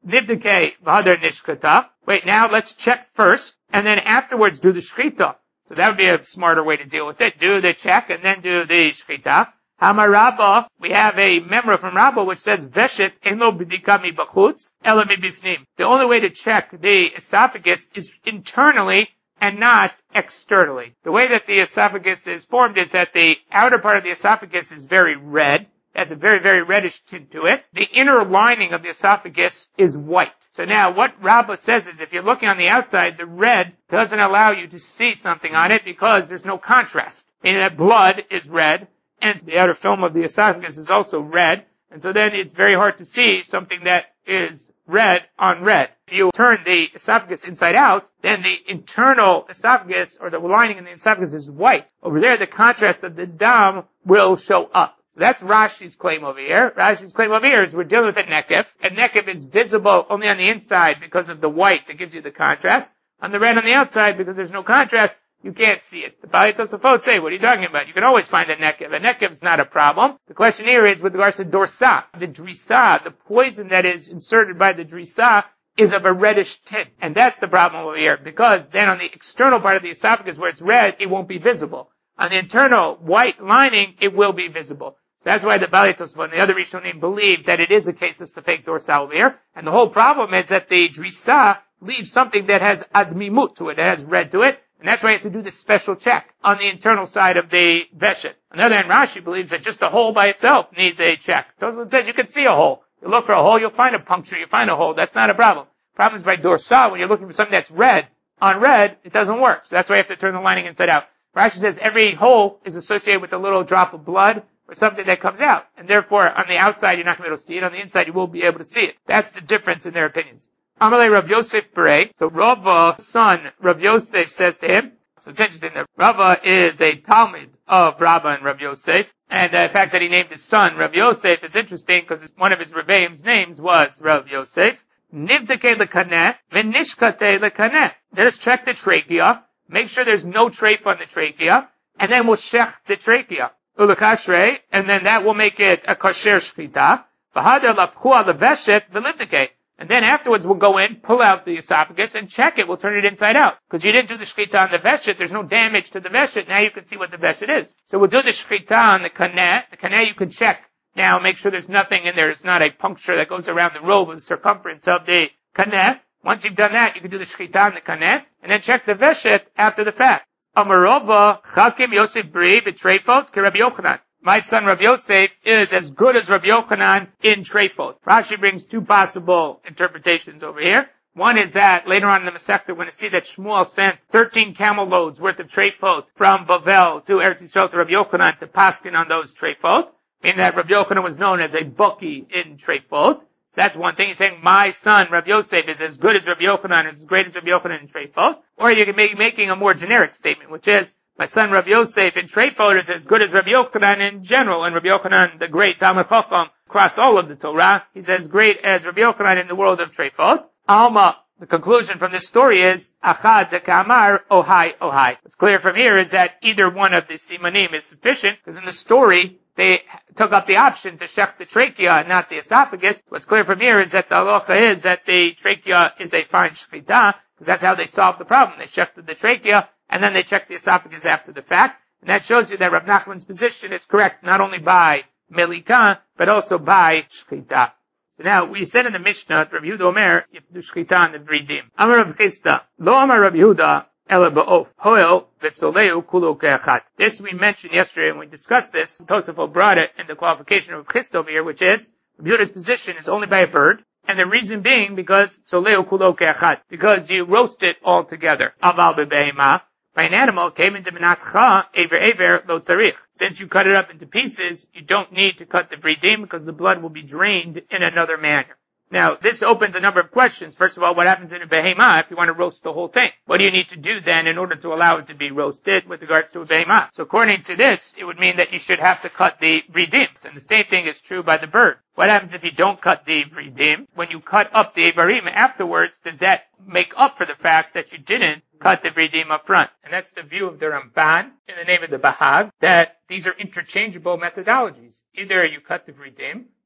Nivdike v'hadar nishkata. Wait, now let's check first, and then afterwards do the shchita. So that would be a smarter way to deal with it. Do the check and then do the shchita. Hamar Rabba, we have a memra from Rabba which says, Veshet eno b'dika mi b'chutz, ela mi bifnim. The only way to check the esophagus is internally and not externally. The way that the esophagus is formed is that the outer part of the esophagus is very red. It has a very, very reddish tint to it. The inner lining of the esophagus is white. So now what Rabbah says is if you're looking on the outside, the red doesn't allow you to see something on it because there's no contrast. Meaning that blood is red and the outer film of the esophagus is also red. And so then it's very hard to see something that is red on red. If you turn the esophagus inside out, then the internal esophagus or the lining in the esophagus is white. Over there, the contrast of the dam will show up. So that's Rashi's claim over here. Rashi's claim over here is we're dealing with a nekev. A nekev is visible only on the inside because of the white that gives you the contrast. On the red on the outside, because there's no contrast, you can't see it. The Baalei Tosafot say, what are you talking about? You can always find a nekev. A nekev is not a problem. The question here is with regards to dorsa. The drisa, the poison that is inserted by the drisa, is of a reddish tint. And that's the problem over here, because then on the external part of the esophagus where it's red, it won't be visible. On the internal white lining, it will be visible. That's why the Baalei Tosafot and the other Rishonim believe that it is a case of Safek Dorsal over here. And the whole problem is that the Drisa leaves something that has admimut to it, that has red to it. And that's why you have to do this special check on the internal side of the Veshet. On the other hand, Rashi believes that just a hole by itself needs a check. Tosafot says you can see a hole. You look for a hole, you'll find a puncture, you find a hole. That's not a problem. The problem is by Dorsal, when you're looking for something that's red, on red, it doesn't work. So that's why you have to turn the lining inside out. Rashi says every hole is associated with a little drop of blood or something that comes out. And therefore, on the outside, you're not going to be able to see it. On the inside, you will be able to see it. That's the difference in their opinions. Amalei Rav Yosef Berei. So Rava's son, Rav Yosef, says to him, so it's interesting that Rava is a Talmud of Rabba and Rav Yosef. And the fact that he named his son Rav Yosef is interesting because one of his Rebbeim's names was Rav Yosef. Nivdeke lekaneh, v'nishkate lekaneh. Let us check the trachea. Make sure there's no treifa on the trachea. And then we'll shech the trachea. Ulekashrei, and then that will make it a kosher shchita. V'hadar lafchu al veshet v'livdike. And then afterwards we'll go in, pull out the esophagus, and check it. We'll turn it inside out. Because you didn't do the shchita on the veshet, there's no damage to the veshet. Now you can see what the veshet is. So we'll do the shchita on the kaneh. The kaneh you can check. Now make sure there's nothing in there. It's not a puncture that goes around the robe of the circumference of the kaneh. Once you've done that, you can do the shchita on the kaneh, and then check the veshet after the fact. Amarova, Chakim Yosef Bri, B'Treifot, Rabbi Yochanan. My son Rabbi Yosef is as good as Rabbi Yochanan in Treifot. Rashi brings two possible interpretations over here. One is that later on in the Masechta, we're going to see that Shmuel sent 13 camel loads worth of Treifot from Bavel to Eretz Yisrael to Rabbi Yochanan to paskin on those Treifot. Meaning that Rabbi Yochanan was known as a baki in Treifot. That's one thing. He's saying, my son, Rabbi Yosef, is as good as Rabbi Yochanan, as great as Rabbi Yochanan in Treifot. Or you can be making a more generic statement, which is, my son, Rabbi Yosef, in Treifot is as good as Rabbi Yochanan in general. And Rabbi Yochanan, the great Talmud Chacham, across all of the Torah, he's as great as Rabbi Yochanan in the world of Treifot. Alma, the conclusion from this story is, Achad de Kamar, Ohai, Ohai. What's clear from here is that either one of the simanim is sufficient, because in the story, they took up the option to shech the trachea and not the esophagus. What's clear from here is that the halacha is that the trachea is a fine shechita, because that's how they solved the problem. They shechted the trachea, and then they checked the esophagus after the fact. And that shows you that Rav Nachman's position is correct not only by melika, but also by shechita. So now, we said in the Mishnah, Rav Yehuda Omer, you have to do shechita on the vridim. Amar Rav Chisda, lo amar Rav Yehuda, this we mentioned yesterday when we discussed this. Tosafot brought it in the qualification of Chist over here, which is Yehuda's position is only by a bird, and the reason being because you roast it all together. By an animal came into menatcha aver lo tzarich. Since you cut it up into pieces, you don't need to cut the vridim because the blood will be drained in another manner. Now, this opens a number of questions. First of all, what happens in a behemah if you want to roast the whole thing? What do you need to do then in order to allow it to be roasted with regards to a behemah? So according to this, it would mean that you should have to cut the vridim. And the same thing is true by the bird. What happens if you don't cut the vridim? When you cut up the ivarim afterwards, does that make up for the fact that you didn't cut the vridim up front? And that's the view of the Ramban in the name of the Bahag, that these are interchangeable methodologies. Either you cut the vridim,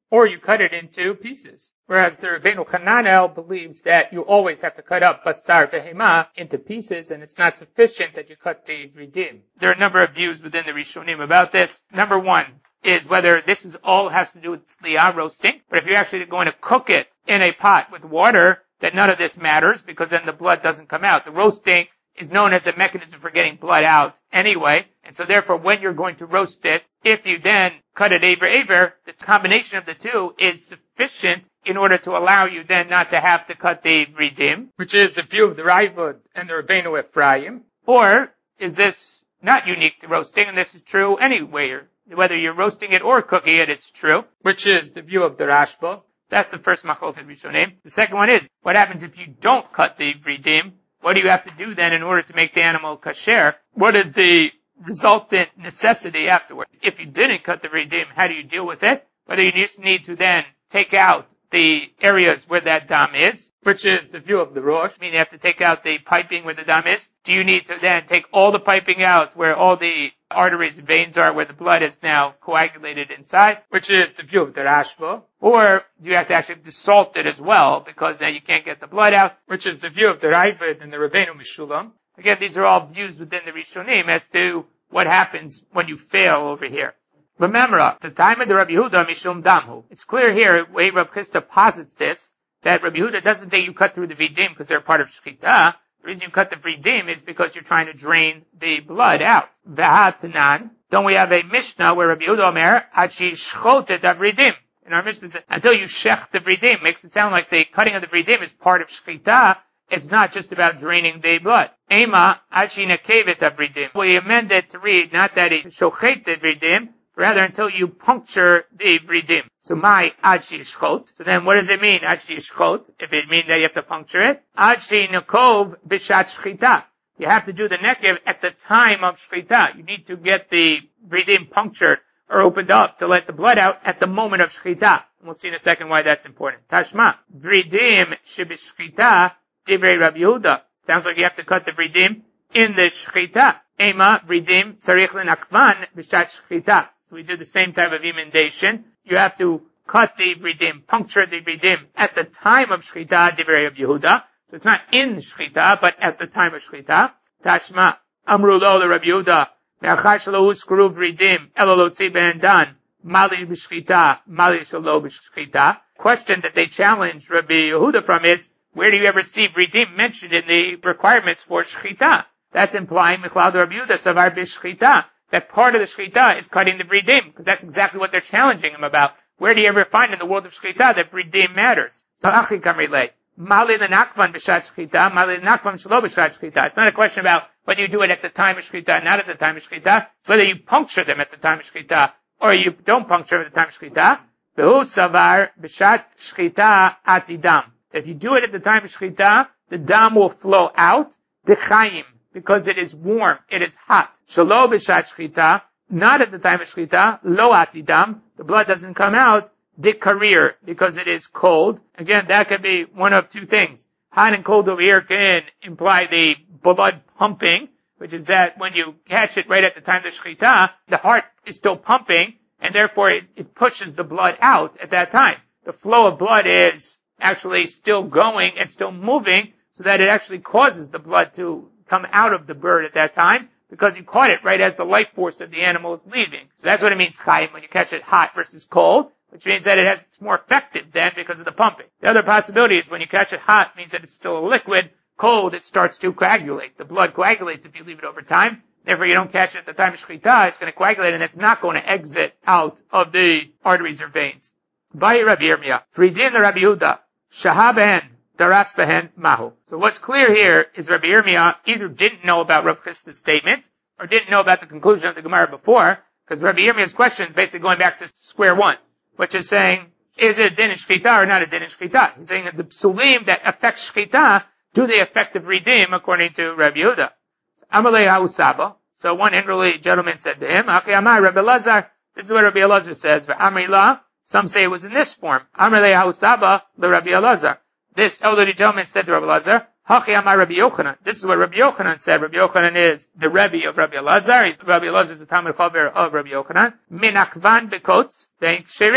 or you cut it into pieces. Whereas the Rabbeinu Hananel believes that you always have to cut up basar behema into pieces, and it's not sufficient that you cut the vridim. There are a number of views within the Rishonim about this. Number one is whether this is all has to do with tzliah, roasting, but if you're actually going to cook it in a pot with water, then none of this matters, because then the blood doesn't come out. The roasting is known as a mechanism for getting blood out anyway, and so therefore when you're going to roast it, if you then cut it aver, the combination of the two is sufficient in order to allow you then not to have to cut the vridim, which is the view of the Raavad and the Rabbeinu Ephraim. Or is this not unique to roasting, and this is true anyway, whether you're roasting it or cooking it, it's true, which is the view of the Rashba. That's the first Machlokes Rishonim. The second one is, what happens if you don't cut the vridim? What do you have to do then in order to make the animal kasher? What is the resultant necessity afterwards? If you didn't cut the vridim, how do you deal with it? Whether you just need to then take out the areas where that dam is, which is the view of the Rosh, meaning you have to take out the piping where the dam is. Do you need to then take all the piping out where all the arteries and veins are, where the blood is now coagulated inside, which is the view of the Rashba? Or do you have to actually salt it as well, because then you can't get the blood out, which is the view of the Raavad and the Rabbeinu Meshulam? Again, these are all views within the Rishonim as to what happens when you fail over here. Remember, the time of the Rabbi Yehuda Mishum Damhu. It's clear here, the way Rabbi Chisda posits this, that Rabbi Yehuda doesn't think you cut through the Vidim because they're part of Shechita. The reason you cut the Vidim is because you're trying to drain the blood out. V'hatanan. Don't we have a Mishnah where Rabbi Yehuda Omer, Achi shchotet avridim. In our Mishnah, until you shech the Vidim, makes it sound like the cutting of the Vidim is part of Shechita. It's not just about draining the blood. Ema, Achi nekevet avridim. We amend it to read, not that he shochet the Vidim, rather until you puncture the vridim. So my adshi shchot. So then what does it mean, adshi shchot? If it means that you have to puncture it. Adshi nekov b'shat shchita. You have to do the nekev at the time of shchita. You need to get the vridim punctured or opened up to let the blood out at the moment of shchita. And we'll see in a second why that's important. Tashma. Vridim shebishchita divrei Rabbi Yehuda. Sounds like you have to cut the vridim in the shchita. Ema vridim tzarich lenakvan b'shat shchita. So we do the same type of emendation. You have to cut the vridim, puncture the vridim at the time of shchita, divrei Rabbi Yehuda. So it's not in shchita, but at the time of shchita. Tashma, amru lo Rabbi Yehuda, me'achar shelo uskru vridim, elo lotzi ben dan, mali b'shchita, mali shelo b'shchita. Question that they challenge Rabbi Yehuda from is, where do you ever see vridim mentioned in the requirements for shchita? That's implying Michlad Rabbi Yehuda savar b'shchita. That part of the shchita is cutting the vridim, because that's exactly what they're challenging him about. Where do you ever find in the world of shchita that vridim matters? So achi can relate. Mali l'nakvan b'shat shchita, mali l'nakvan shelo b'shat shchita. It's not a question about whether you do it at the time of shchita, not at the time of shchita. It's whether you puncture them at the time of shchita, or you don't puncture them at the time of shchita. V'hu savar b'shat shchita atidam. If you do it at the time of shchita, the dam will flow out, d'chaim, because it is warm, it is hot. Shelo b'shat shchita, not at the time of shchita, lo atidam, the blood doesn't come out, dikarir, because it is cold. Again, that could be one of two things. Hot and cold over here can imply the blood pumping, which is that when you catch it right at the time of shchita, the heart is still pumping, and therefore it pushes the blood out at that time. The flow of blood is actually still going and still moving, so that it actually causes the blood to come out of the bird at that time, because you caught it right as the life force of the animal is leaving. So that's what it means, chayim, when you catch it hot versus cold, which means that it's more effective then because of the pumping. The other possibility is when you catch it hot, means that it's still a liquid. Cold, it starts to coagulate. The blood coagulates if you leave it over time. Therefore, you don't catch it at the time of shchita, it's going to coagulate, and it's not going to exit out of the arteries or veins. By Rabbi Yirmiyah, Fridin the Rabbi Yehuda, Shahaben, Daras behen mahu. So what's clear here is Rabbi Yirmiyah either didn't know about Rav Chisda's statement, or didn't know about the conclusion of the Gemara before, because Rabbi Yirmiyah's question is basically going back to square one, which is saying, is it a din in shchita or not a din in shchita? He's saying that the psulim that affect shchita, do they affect the vridim according to Rabbi Yehuda? Amalei ha'usaba. So one elderly gentleman said to him, Achi amar Rabbi Elazar, this is what Rabbi Elazar says, Amri la, some say it was in this form, Amalei ha'usaba le Rabbi Elazar. This elderly gentleman said to Rabbi Elazar, Hachi amar Rabbi Yochanan. This is what Rabbi Yochanan said. Rabbi Yochanan is the Rebbe of Rabbi Elazar. Rabbi Elazar is the Talmid Chaver of Rabbi Yochanan. Minakvan bekotz vein ksherim.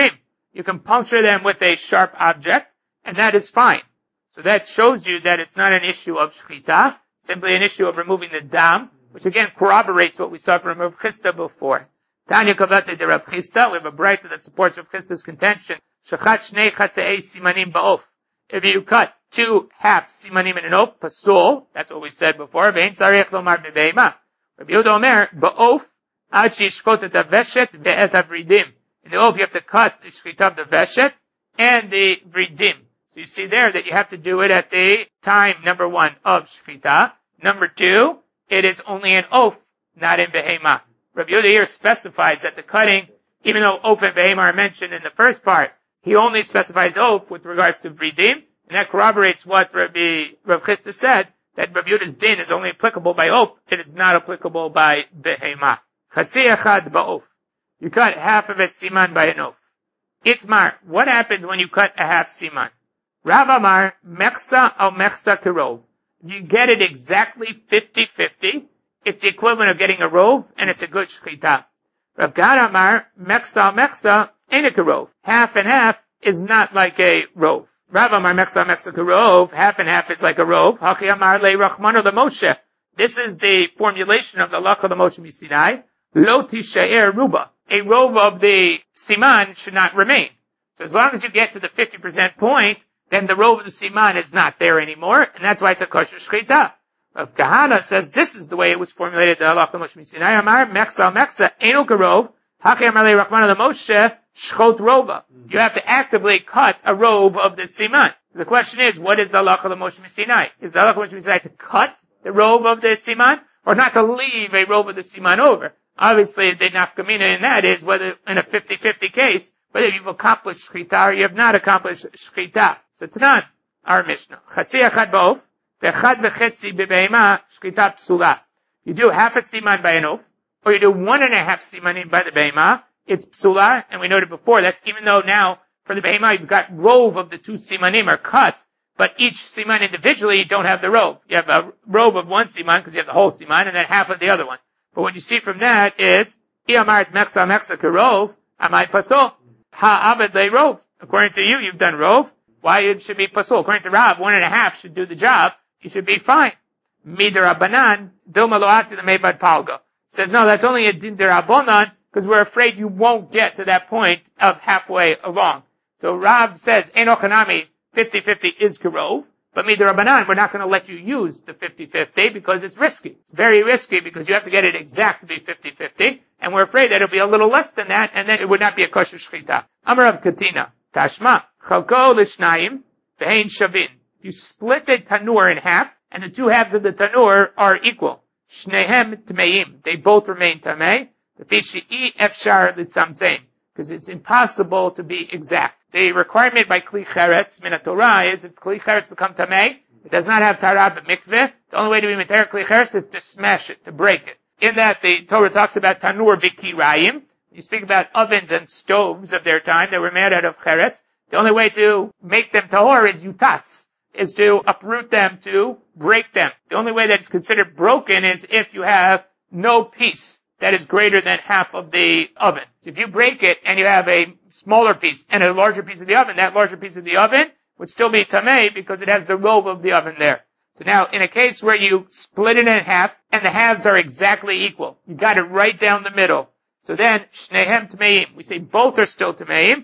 You can puncture them with a sharp object, and that is fine. So that shows you that it's not an issue of shchita, simply an issue of removing the dam, which again corroborates what we saw from Rav Chisda before. Tanya Kavate de Rav Chisda, we have a brighter that supports Rav Chisda's contention. Shachat shnei chatze'ei simanim ba'of. If you cut 2 half simanim in an oaf, pasul, that's what we said before, ve'en tzarech lomar bebeima. Rabbi Yehuda Omer, ba'of, ad shishkot et haveshet ve'et havridim. In the oaf, you have to cut the shchita of the veshet and the vridim. So you see there that you have to do it at the time, number 1, of shchita. Number 2, it is only an oaf, not in behema. Rabbi Yehuda here specifies that the cutting, even though oaf and behema are mentioned in the first part, he only specifies oaf with regards to vridim, and that corroborates what Rav Chisda said, that Rabbi Yehuda's din is only applicable by oaf, it is not applicable by behema. Chatzi echad ba'of. You cut half of a siman by an oaf. Itmar, what happens when you cut a half siman? Rav Amar, mechsa al mechsa kerov. If you get it exactly 50-50, it's the equivalent of getting a rov, and it's a good shchita. Rav Gad Amar, mechsa al mechsa, ain't a kerov. Half and half is not like a rov. Rav Amar, mechsa al mechsa kerov, half and half is like a rov. Hachi Amar le Rachmano le Moshe. This is the formulation of the Lach of the Moshe Misinai. Lo tishaer ruba. A rov of the siman should not remain. So as long as you get to the 50% point, then the rov of the siman is not there anymore, and that's why it's a kosher shchita. Rav Kahana says this is the way it was formulated, the Halach Moshe Misinai Amar, mechsa mechsa, eno karov, hachi amar le Rachmana Moshe, shchot rova. You have to actively cut a rov of the siman. The question is, what is the Halach of Moshe Misinai? Is the Halach of Moshe Misinai to cut the rov of the siman, or not to leave a rov of the siman over? Obviously, the nafkamina in that is whether, in a 50-50 case, whether you've accomplished shchita or you have not accomplished shchita. So Tanan, our Mishnah. Chatzi achad ba'of, ve'chad v'chetzi bebeima, shchita psula. You do half a siman by an oaf, or you do 1.5 simanim by the beima, it's psula, and we noted before, that's even though now, for the beima, you've got rov of the 2 simanim are cut, but each siman individually, you don't have the rov. You have a rov of 1 siman, because you have the whole siman, and then half of the other one. But what you see from that is, I'amart mechsa mechsa kerov, amai pasol. Ha'avad le rov. According to you, you've done rov. Why it should be pasul? According to Rav, 1.5 should do the job. You should be fine. Midar abanan, dilma lo'ati the meibad palga. Says, no, that's only a din derabanan, because we're afraid you won't get to that point of halfway along. So Rav says, enochanami, 50-50 is kerov. But midar abanan, we're not going to let you use the 50-50 because it's risky. It's very risky because you have to get it exact to be 50-50. And we're afraid that it'll be a little less than that, and then it would not be a kosher shchita. Amar Rav Katina, Tashma, chalko l'shnayim, v'hein shavin. You split a tanur in half, and the 2 halves of the tanur are equal. Shnehem tmeim. They both remain tamei. V'fi efshar litzamtzeim. Because it's impossible to be exact. The requirement by Kli Cheres min Torah is if Kli Cheres become tamei, it does not have tarah but mikveh. The only way to be meter Kli Cheres is to smash it, to break it. In that, the Torah talks about tanur v'kirayim. You speak about ovens and stoves of their time that were made out of cheres. The only way to make them tahor is yutatz, is to uproot them, to break them. The only way that it's considered broken is if you have no piece that is greater than half of the oven. If you break it and you have a smaller piece and a larger piece of the oven, that larger piece of the oven would still be tamei because it has the rov of the oven there. So now, in a case where you split it in half and the halves are exactly equal, you got it right down the middle. So then, shnehem tmeim, we say both are still tmeim.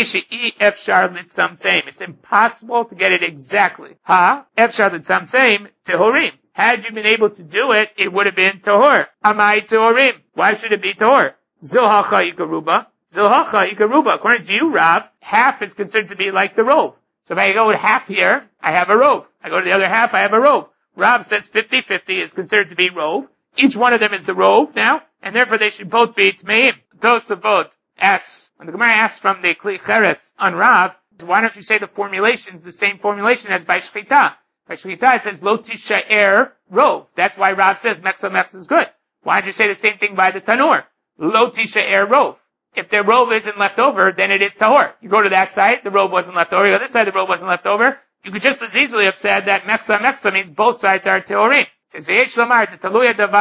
Efshar litzamtzeim. It's impossible to get it exactly. Efshar litzamtzeim tehorim. Had you been able to do it, it would have been tahor. Amai tehorim. Why should it be tahor? Zilhacha ikaruba. Zilhacha ikaruba. According to you, Rav, half is considered to be like the rov. So if I go with half here, I have a rov. I go to the other half, I have a rov. Rav says 50-50 is considered to be rov. Each one of them is the rov now, and therefore they should both be tmeim. Tosafot asks, when the Gemara asks from the Kli Cheres on Rav, why don't you say the formulation is the same formulation as by Shchita? By Shchita it says lo tishaer rov. That's why Rav says mechsa is good. Why don't you say the same thing by the tanur? Lo tishaer rov. If the rov isn't left over, then it is tahor. You go to that side, the rov wasn't left over. You go to this side, the rov wasn't left over. You could just as easily have said that mechsa means both sides are tehorim. It says v'yesh lamar the taluya davar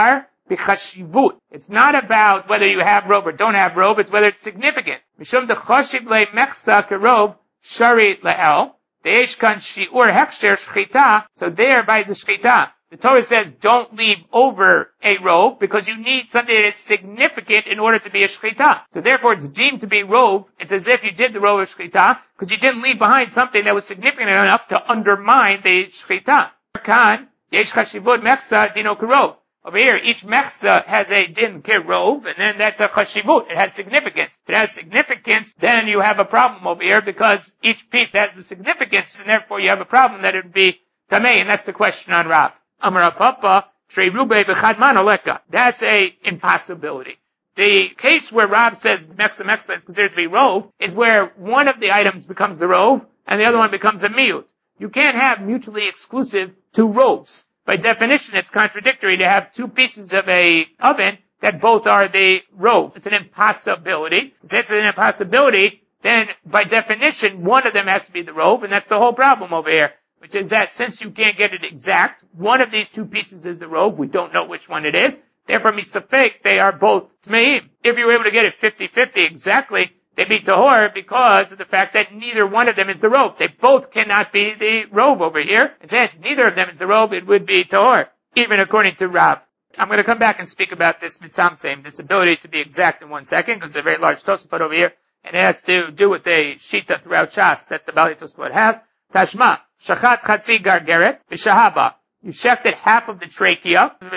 b'chashivut. It's not about whether you have rov or don't have rov, it's whether it's significant. Mishum dechoshiv le mechsa kerov shari le'el. De'esh kan shi'ur hechsher shchita. So there by the shchita, the Torah says don't leave over a rov because you need something that is significant in order to be a shchita. So therefore it's deemed to be rov. It's as if you did the rov of shchita because you didn't leave behind something that was significant enough to undermine the shchita. Kan yesh chashivut mechsa dino kerov. Over here, each mechsa has a din kerov, and then that's a chashivut. It has significance. If it has significance, then you have a problem over here because each piece has the significance, and therefore you have a problem that it would be tamei, and that's the question on Rav. Amar Papa, Trei Rube b'chadman oleka. That's a impossibility. The case where Rav says mechsa is considered to be rov is where one of the items becomes the rov, and the other one becomes a miut. You can't have mutually exclusive two rovs. By definition, it's contradictory to have two pieces of a oven that both are the rov. It's an impossibility. Since it's an impossibility, then by definition, one of them has to be the rov, and that's the whole problem over here, which is that since you can't get it exact, one of these two pieces is the rov. We don't know which one it is. Therefore, misafek, they are both tmeim. If you were able to get it 50-50 exactly, they'd be tahor because of the fact that neither one of them is the rov. They both cannot be the rov over here. And since neither of them is the rov, it would be tahor, even according to Rav. I'm going to come back and speak about this mitzamtzem, this ability to be exact in 1 second, because there's a very large Tosafot over here, and it has to do with a shita throughout Shas that the Bali Tosafot have. Tashma, shachat chatzi gargeret, v'shahaba. You shechted half of the trachea, and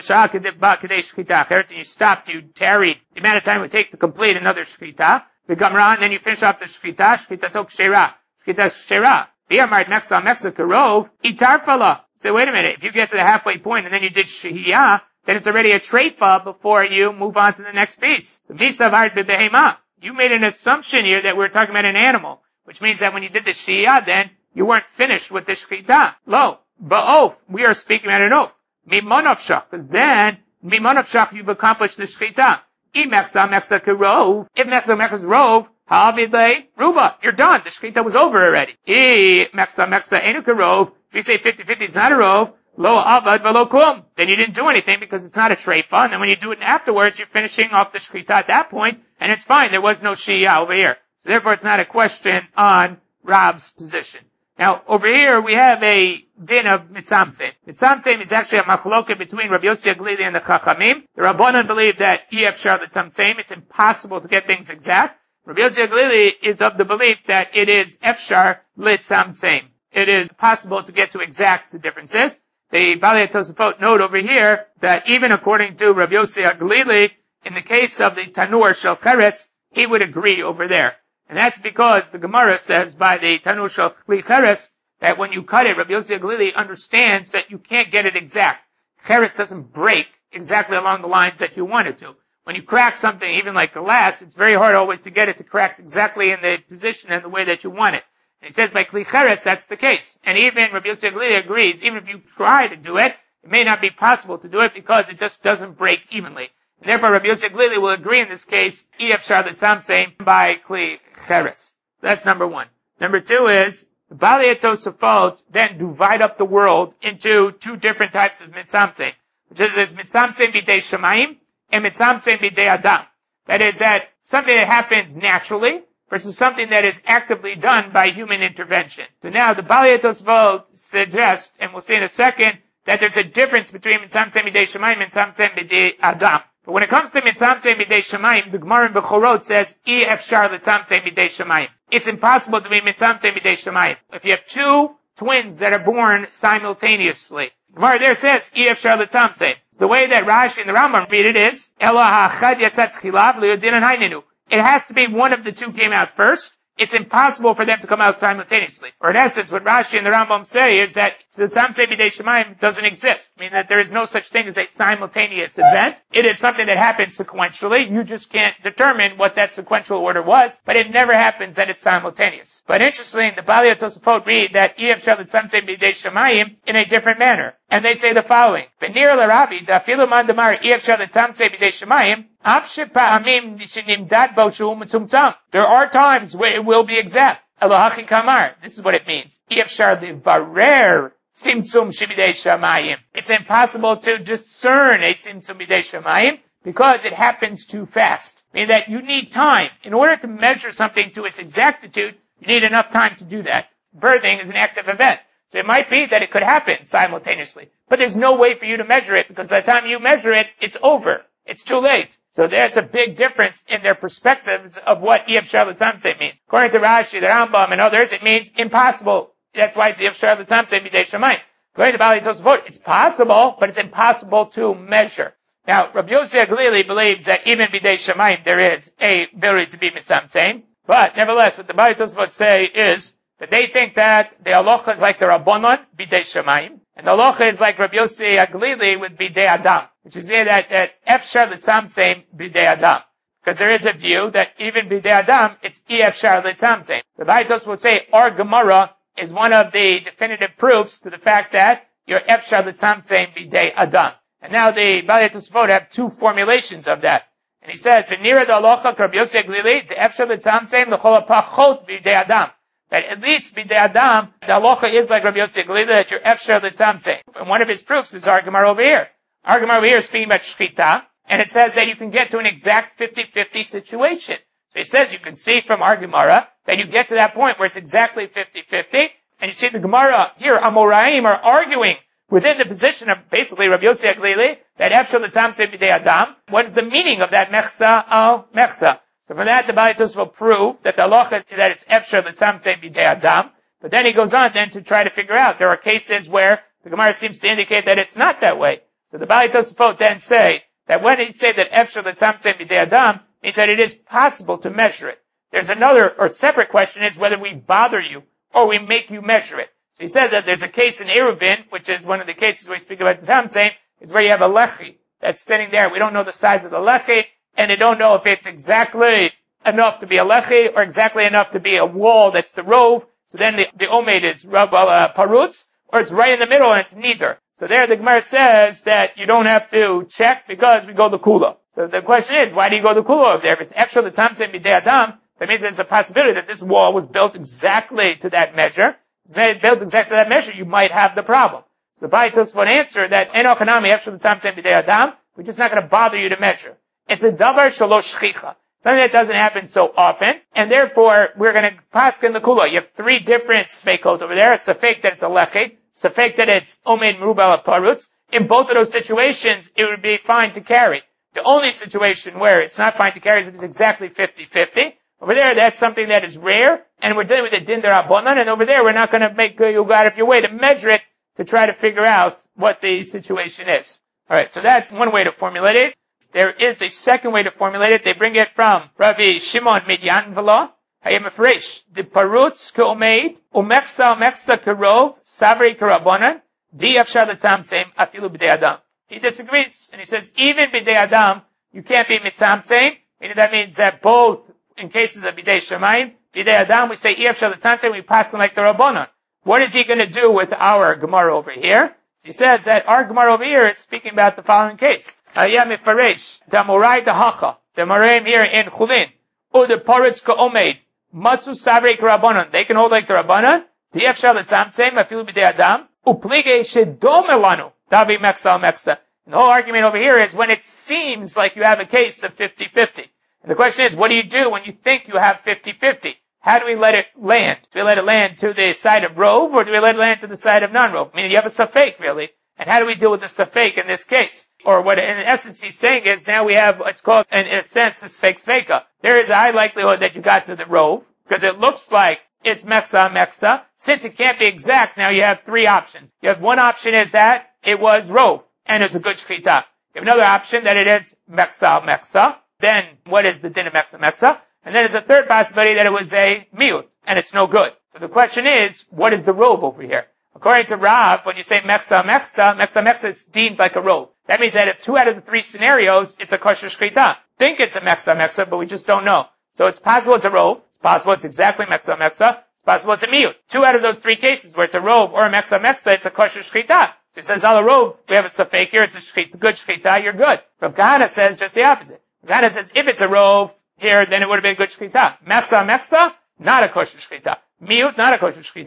you stopped, you tarried the amount of time it would take to complete another shchita. The Gamra, and then you finish off the shchita tok shera. Bi'amart mechsa karov, itarfala. So wait a minute, if you get to the halfway point and then you did shehiyah, then it's already a treifa before you move on to the next piece. So misavart bebehema. You made an assumption here that we're talking about an animal, which means that when you did the shehiyah, then you weren't finished with the shchita. Lo, ba'of, we are speaking about an oath. Mimonavshach, because then, mimonavshach, you've accomplished the shchita. If mechsa is rov, ha'avidle ruba. You're done. The shchita was over already. Mechsa enu kerov. If you say 50-50 is not a rov, lo avad v'lo klum. Then you didn't do anything because it's not a treifa. And then when you do it afterwards, you're finishing off the shchita at that point, and it's fine. There was no shiyah over here. So therefore it's not a question on Rab's position. Now, over here, we have a din of mitzamtzem. Mitzamtzem is actually a machloket between Rabbi Yossi HaGlili and the Chachamim. The Rabbanan believe that efshar l'tzamtzem, it's impossible to get things exact. Rabbi Yossi HaGlili is of the belief that it is efshar l'tzamtzem. It is possible to get to exact the differences. The Bali Tosafot note over here that even according to Rabbi Yossi HaGlili, in the case of the Tanur Shel Cheres, he would agree over there. And that's because the Gemara says by the Tanur Shel Cheres that when you cut it, Rabbi Yossi HaGlili understands that you can't get it exact. Cheres doesn't break exactly along the lines that you want it to. When you crack something, even like glass, it's very hard always to get it to crack exactly in the position and the way that you want it. And it says by Kli Cheres, that's the case. And even Rabbi Yossi HaGlili agrees, even if you try to do it, it may not be possible to do it because it just doesn't break evenly. And therefore, Rabbi Yossi HaGlili will agree in this case, efshar l'tzamtzem by Kli Cheres. That's number one. Number two is, the Bali Tosafot then divide up the world into two different types of mitzamtzem, which is mitzamtzem b'dei shamayim and mitzamtzem b'dei adam. That is that something that happens naturally versus something that is actively done by human intervention. So now the Bali Tosafot suggests, and we'll see in a second, that there's a difference between mitzamtzem b'dei shamayim and mitzamtzem b'dei adam. But when it comes to mitzamtzem b'dei shamayim, the Gemara in Bechorot says, efshar l'tzamtzem b'dei shamayim. It's impossible to be mitzamtzem b'dei shamayim. If you have two twins that are born simultaneously, the Gemara there says, efshar l'tzamtzem. The way that Rashi and the Rambam read it is, Ela ha'achad yatzat tchilav li'odinan haininu. It has to be one of the two came out first. It's impossible for them to come out simultaneously. Or in essence, what Rashi and the Rambam say is that the Tzamtzei B'dei Shemayim doesn't exist. I mean that there is no such thing as a simultaneous event. It is something that happens sequentially. You just can't determine what that sequential order was, but it never happens that it's simultaneous. But interestingly, the Bali Tosafot read that efshar l'tzamtzei b'dei shamayim in a different manner. And they say the following. V'nir l'Rabi, da'afilu man damar efshar l'tzamtzei b'dei shamayim, there are times where it will be exact. Elohachi kamar. This is what it means. Efshar livarer tzimtzum shebidei shamayim. It's impossible to discern a tzimtzum bidei shamayim because it happens too fast. Meaning that you need time. In order to measure something to its exactitude, you need enough time to do that. Birthing is an active event. So it might be that it could happen simultaneously. But there's no way for you to measure it because by the time you measure it, it's over. It's too late. So there's a big difference in their perspectives of what Efshar L'Tamtzeh means. According to Rashi, the Rambam, and others, it means impossible. That's why it's Efshar L'Tamtzeh B'dei Shamayim. According to Baalei Tosafot, it's possible, but it's impossible to measure. Now, Rabbi Yossi HaGlili believes that even B'dei Shamayim there is a ability to be mitzamtzem. But nevertheless, what the Baalei Tosafot say is that they think that the halacha is like the Rabbanon, B'dei Shamayim, and the halacha is like Rabbi Yossi HaGlili with B'dei Adam, which is that Efshar L'Tamtzeh B'dei Adam. Because there is a view that even B'dei Adam, it's Efshar L'Tamtzeh. The Baalei Tosafot would say our Gemara is one of the definitive proofs to the fact that you're Efshar L'Tamtzeh B'dei Adam. And now the Baalei Tosafot have two formulations of that. And he says, V'nira the halacha Rabbi Yossi HaGlili, the Efshar L'Tamtzeh l'chol ha'pachot B'dei Adam. That at least B'dei Adam, the halacha is like Rabbi Yossi HaGlili, that you're Efshar L'Tamtzeh. And one of his proofs is our Gemara over here. Our Gemara over here is speaking about shchita, and it says that you can get to an exact 50-50 situation. So he says you can see from our Gemara that you get to that point where it's exactly 50-50, and you see the Gemara here, Amoraim, are arguing within the position of basically Rabbi Yossi HaGlili, that Efshar L'Tamtzeh B'dei Adam. What is the meaning of that mechsa al mechsa? So from that, the Baalei Tosafot will prove that the halacha is that it's Efshar L'Tamtzeh B'dei Adam. But then he goes on then to try to figure out. There are cases where the Gemara seems to indicate that it's not that way. So the Baalei Tosafot then say that when he say that Efshar L'Tamtzeh B'dei Adam means that it is possible to measure it. There's another or separate question is whether we bother you or we make you measure it. So he says that there's a case in Eruvin, which is one of the cases where we speak about the Tamtzeh, is where you have a lechi that's sitting there. We don't know the size of the lechi, and they don't know if it's exactly enough to be a lechi or exactly enough to be a wall that's the rove. So then the omed is rab al parutz, or it's right in the middle and it's neither. So there the Gemara says that you don't have to check because we go the kula. So the question is, why do you go the kula over there? If it's Efshar L'Tamtzeh B'dei Adam, that means there's a possibility that this wall was built exactly to that measure. It's built exactly to that measure, you might have the problem. The Baalei Tosafot answer that Enochanami Efshar L'Tamtzeh B'dei Adam, we're just not going to bother you to measure. It's a davar shalosh shchicha. Something that doesn't happen so often, and therefore we're going to paskin the kula. You have three different sfeikot over there. It's safek that it's a lechi, safek that it's omed merubal parutz. In both of those situations, it would be fine to carry. The only situation where it's not fine to carry is if it's exactly 50-50. Over there, that's something that is rare, and we're dealing with a din derabanan, and over there, we're not going to make you go out of your way to measure it to try to figure out what the situation is. Alright, so that's one way to formulate it. There is a second way to formulate it. They bring it from Rabbi Shimon Midyan V'la, Hayem Efresh, the parutz ke'omeid, umechsa kerov, savri kerabanan, di Efshar L'Tamtzeh afilu b'dei Adam. He disagrees, and he says, even b'dei Adam, you can't be mitzamtzeh, meaning that means that both in cases of B'dei Shamayim, B'dei Adam, we say Efshar L'Tamtzeh, we pass them like the Rabbanon. What is he going to do with our Gemara over here? He says that our Gemara over here is speaking about the following case. Hayam Ifaresh, Damorai Dahacha, the Moraim here in Chulin, or the Paritz Ka'omeid, Matsu Savrei K'Rabbanon, they can hold like the Rabbanon, the Efshar L'Tamtzeh, Afilu B'dei Adam, Uplige Shedom Elanu, Davi Meksa Meksa. And the whole argument over here is when it seems like you have a case of 50-50. And the question is, what do you do when you think you have 50-50? How do we let it land? Do we let it land to the side of rove, or do we let it land to the side of non-rove? Meaning you have a safek, really. And how do we deal with the safek in this case? Or what in essence he's saying is, now we have what's called, in a sense, a sfek sveka. There is a high likelihood that you got to the rove, because it looks like it's meksa. Since it can't be exact, now you have three options. You have one option is that it was rove, and it's a good shchita. You have another option that it is meksa. Then, what is the din of meksa? And then there's a third possibility that it was a miut, and it's no good. So the question is, what is the rove over here? According to Rav, when you say meksa, it's deemed like a rove. That means that if 2 out of the 3 scenarios, it's a kosher shchita. Think it's a meksa, but we just don't know. So it's possible it's a rove, it's possible it's exactly meksa, it's possible it's a miut. 2 out of those 3 cases where it's a rove or a meksa, it's a kosher shchita. So he says, al rove, we have a safek here, it's a shchita, good shchita, you're good. Rav Kahana says just the opposite. Rav Kahana says, if it's a rove here, then it would have been a good shchita. Meksa, not a kosher shchita. Miut, not a kosher shchita.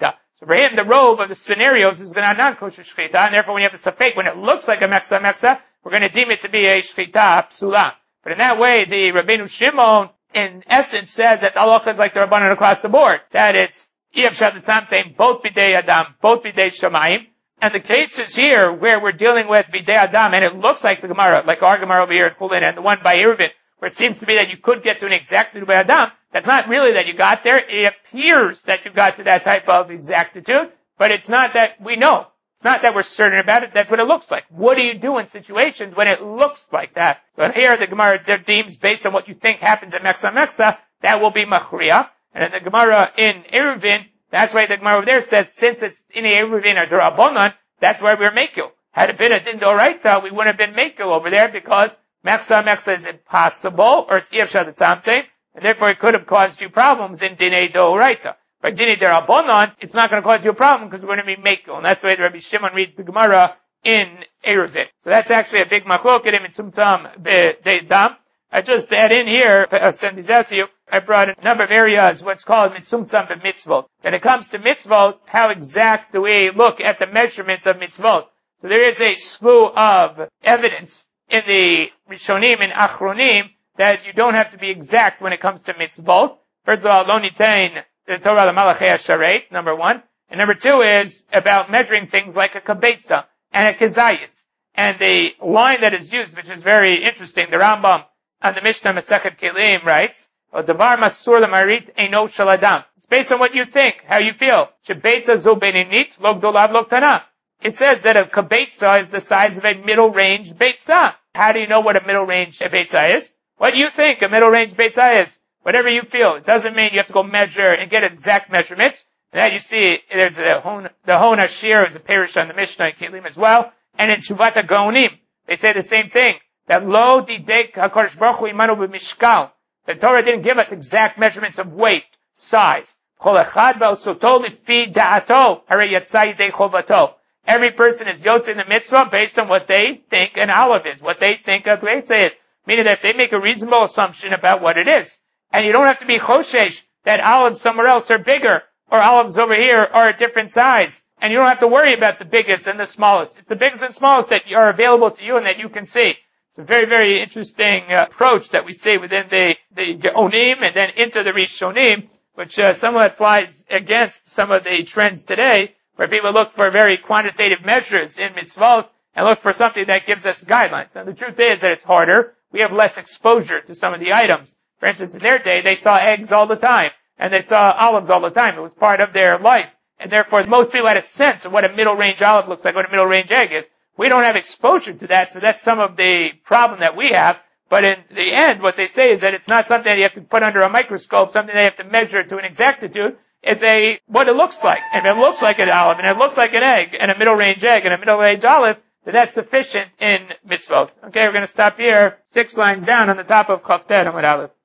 So for him, the rove of the scenarios is going to non-kosher shchita, and therefore when you have the safek, when it looks like a meksa, we're going to deem it to be a shchita psula. But in that way, the Rabbeinu Shimon, in essence, says that the halacha is like the Rabbanan across the board, that it's Iyam Shadatam saying both bidei Adam, both bidei Shamayim. And the cases here where we're dealing with bidei Adam, and it looks like the Gemara, like our Gemara over here in Chulin, and the one by Eruvin, where it seems to be that you could get to an exactitude by Adam, that's not really that you got there. It appears that you got to that type of exactitude, but it's not that we know. It's not that we're certain about it. That's what it looks like. What do you do in situations when it looks like that? So here the Gemara deems, based on what you think happens at Meksa, that will be Machriya. And in the Gemara in Eruvin, that's why the Gemara over there says, since it's in the Eruvin or Durabonon, that's why we're Mekil. Had it been a Din Doraita, we wouldn't have been Mekil over there because Meksa is impossible, or it's Iyam Shadatam, and therefore it could have caused you problems in Dinei Doraita. By Dinei Derabonon, it's not going to cause you a problem because we're going to be Mekil. And that's the way the Rabbi Shimon reads the Gemara in Eruvin. So that's actually a big machloket in Mitzumtzam Be'edam. I just add in here, I'll send these out to you, I brought a number of areas, what's called Mitzumtzam Be'mitzvot. When it comes to mitzvot, how exact do we look at the measurements of mitzvot? So there is a slew of evidence in the Rishonim and Achronim that you don't have to be exact when it comes to mitzvot. First of all, lo nitain the Torah l'malachei hashareit, number one. And number two is about measuring things like a kabetza and a kezayit. And the line that is used, which is very interesting, the Rambam on the Mishnah Masechet Kelim writes, "Davar masur l'marit eino shel adam." It's based on what you think, how you feel. Shebetza zo beninit lo gdolav lo ktana. It says that a kabetza is the size of a middle-range betza. How do you know what a middle-range betza is? What do you think a middle-range betza is? Whatever you feel. It doesn't mean you have to go measure and get exact measurements. And that you see, there's the Hon Hashir is a parish on the Mishnah in Kelim as well. And in Tshuvat HaGaonim, they say the same thing. That lo didek HaKadosh Baruch Hu imanu b'mishkal. The Torah didn't give us exact measurements of weight, size. Kol echad ba'osoto lifi da'ato, harei yatsa yidei chovato. Every person is yotze in the mitzvah based on what they think an olive is, what they think a beitza is. Meaning that if they make a reasonable assumption about what it is. And you don't have to be choshesh that olives somewhere else are bigger, or olives over here are a different size. And you don't have to worry about the biggest and the smallest. It's the biggest and smallest that are available to you and that you can see. It's a very, very interesting approach that we see within the Geonim and then into the Rishonim, which somewhat flies against some of the trends today, where people look for very quantitative measures in mitzvot and look for something that gives us guidelines. Now the truth is that it's harder. We have less exposure to some of the items. For instance, in their day, they saw eggs all the time, and they saw olives all the time. It was part of their life. And therefore, most people had a sense of what a middle-range olive looks like, what a middle-range egg is. We don't have exposure to that, so that's some of the problem that we have. But in the end, what they say is that it's not something that you have to put under a microscope, something that you have to measure to an exactitude. It's what it looks like. And if it looks like an olive, and it looks like an egg, and a middle-range egg, and a middle-range olive, then that's sufficient in mitzvot. Okay, we're going to stop here, 6 lines down on the top of Chaf Tet Amud Aleph.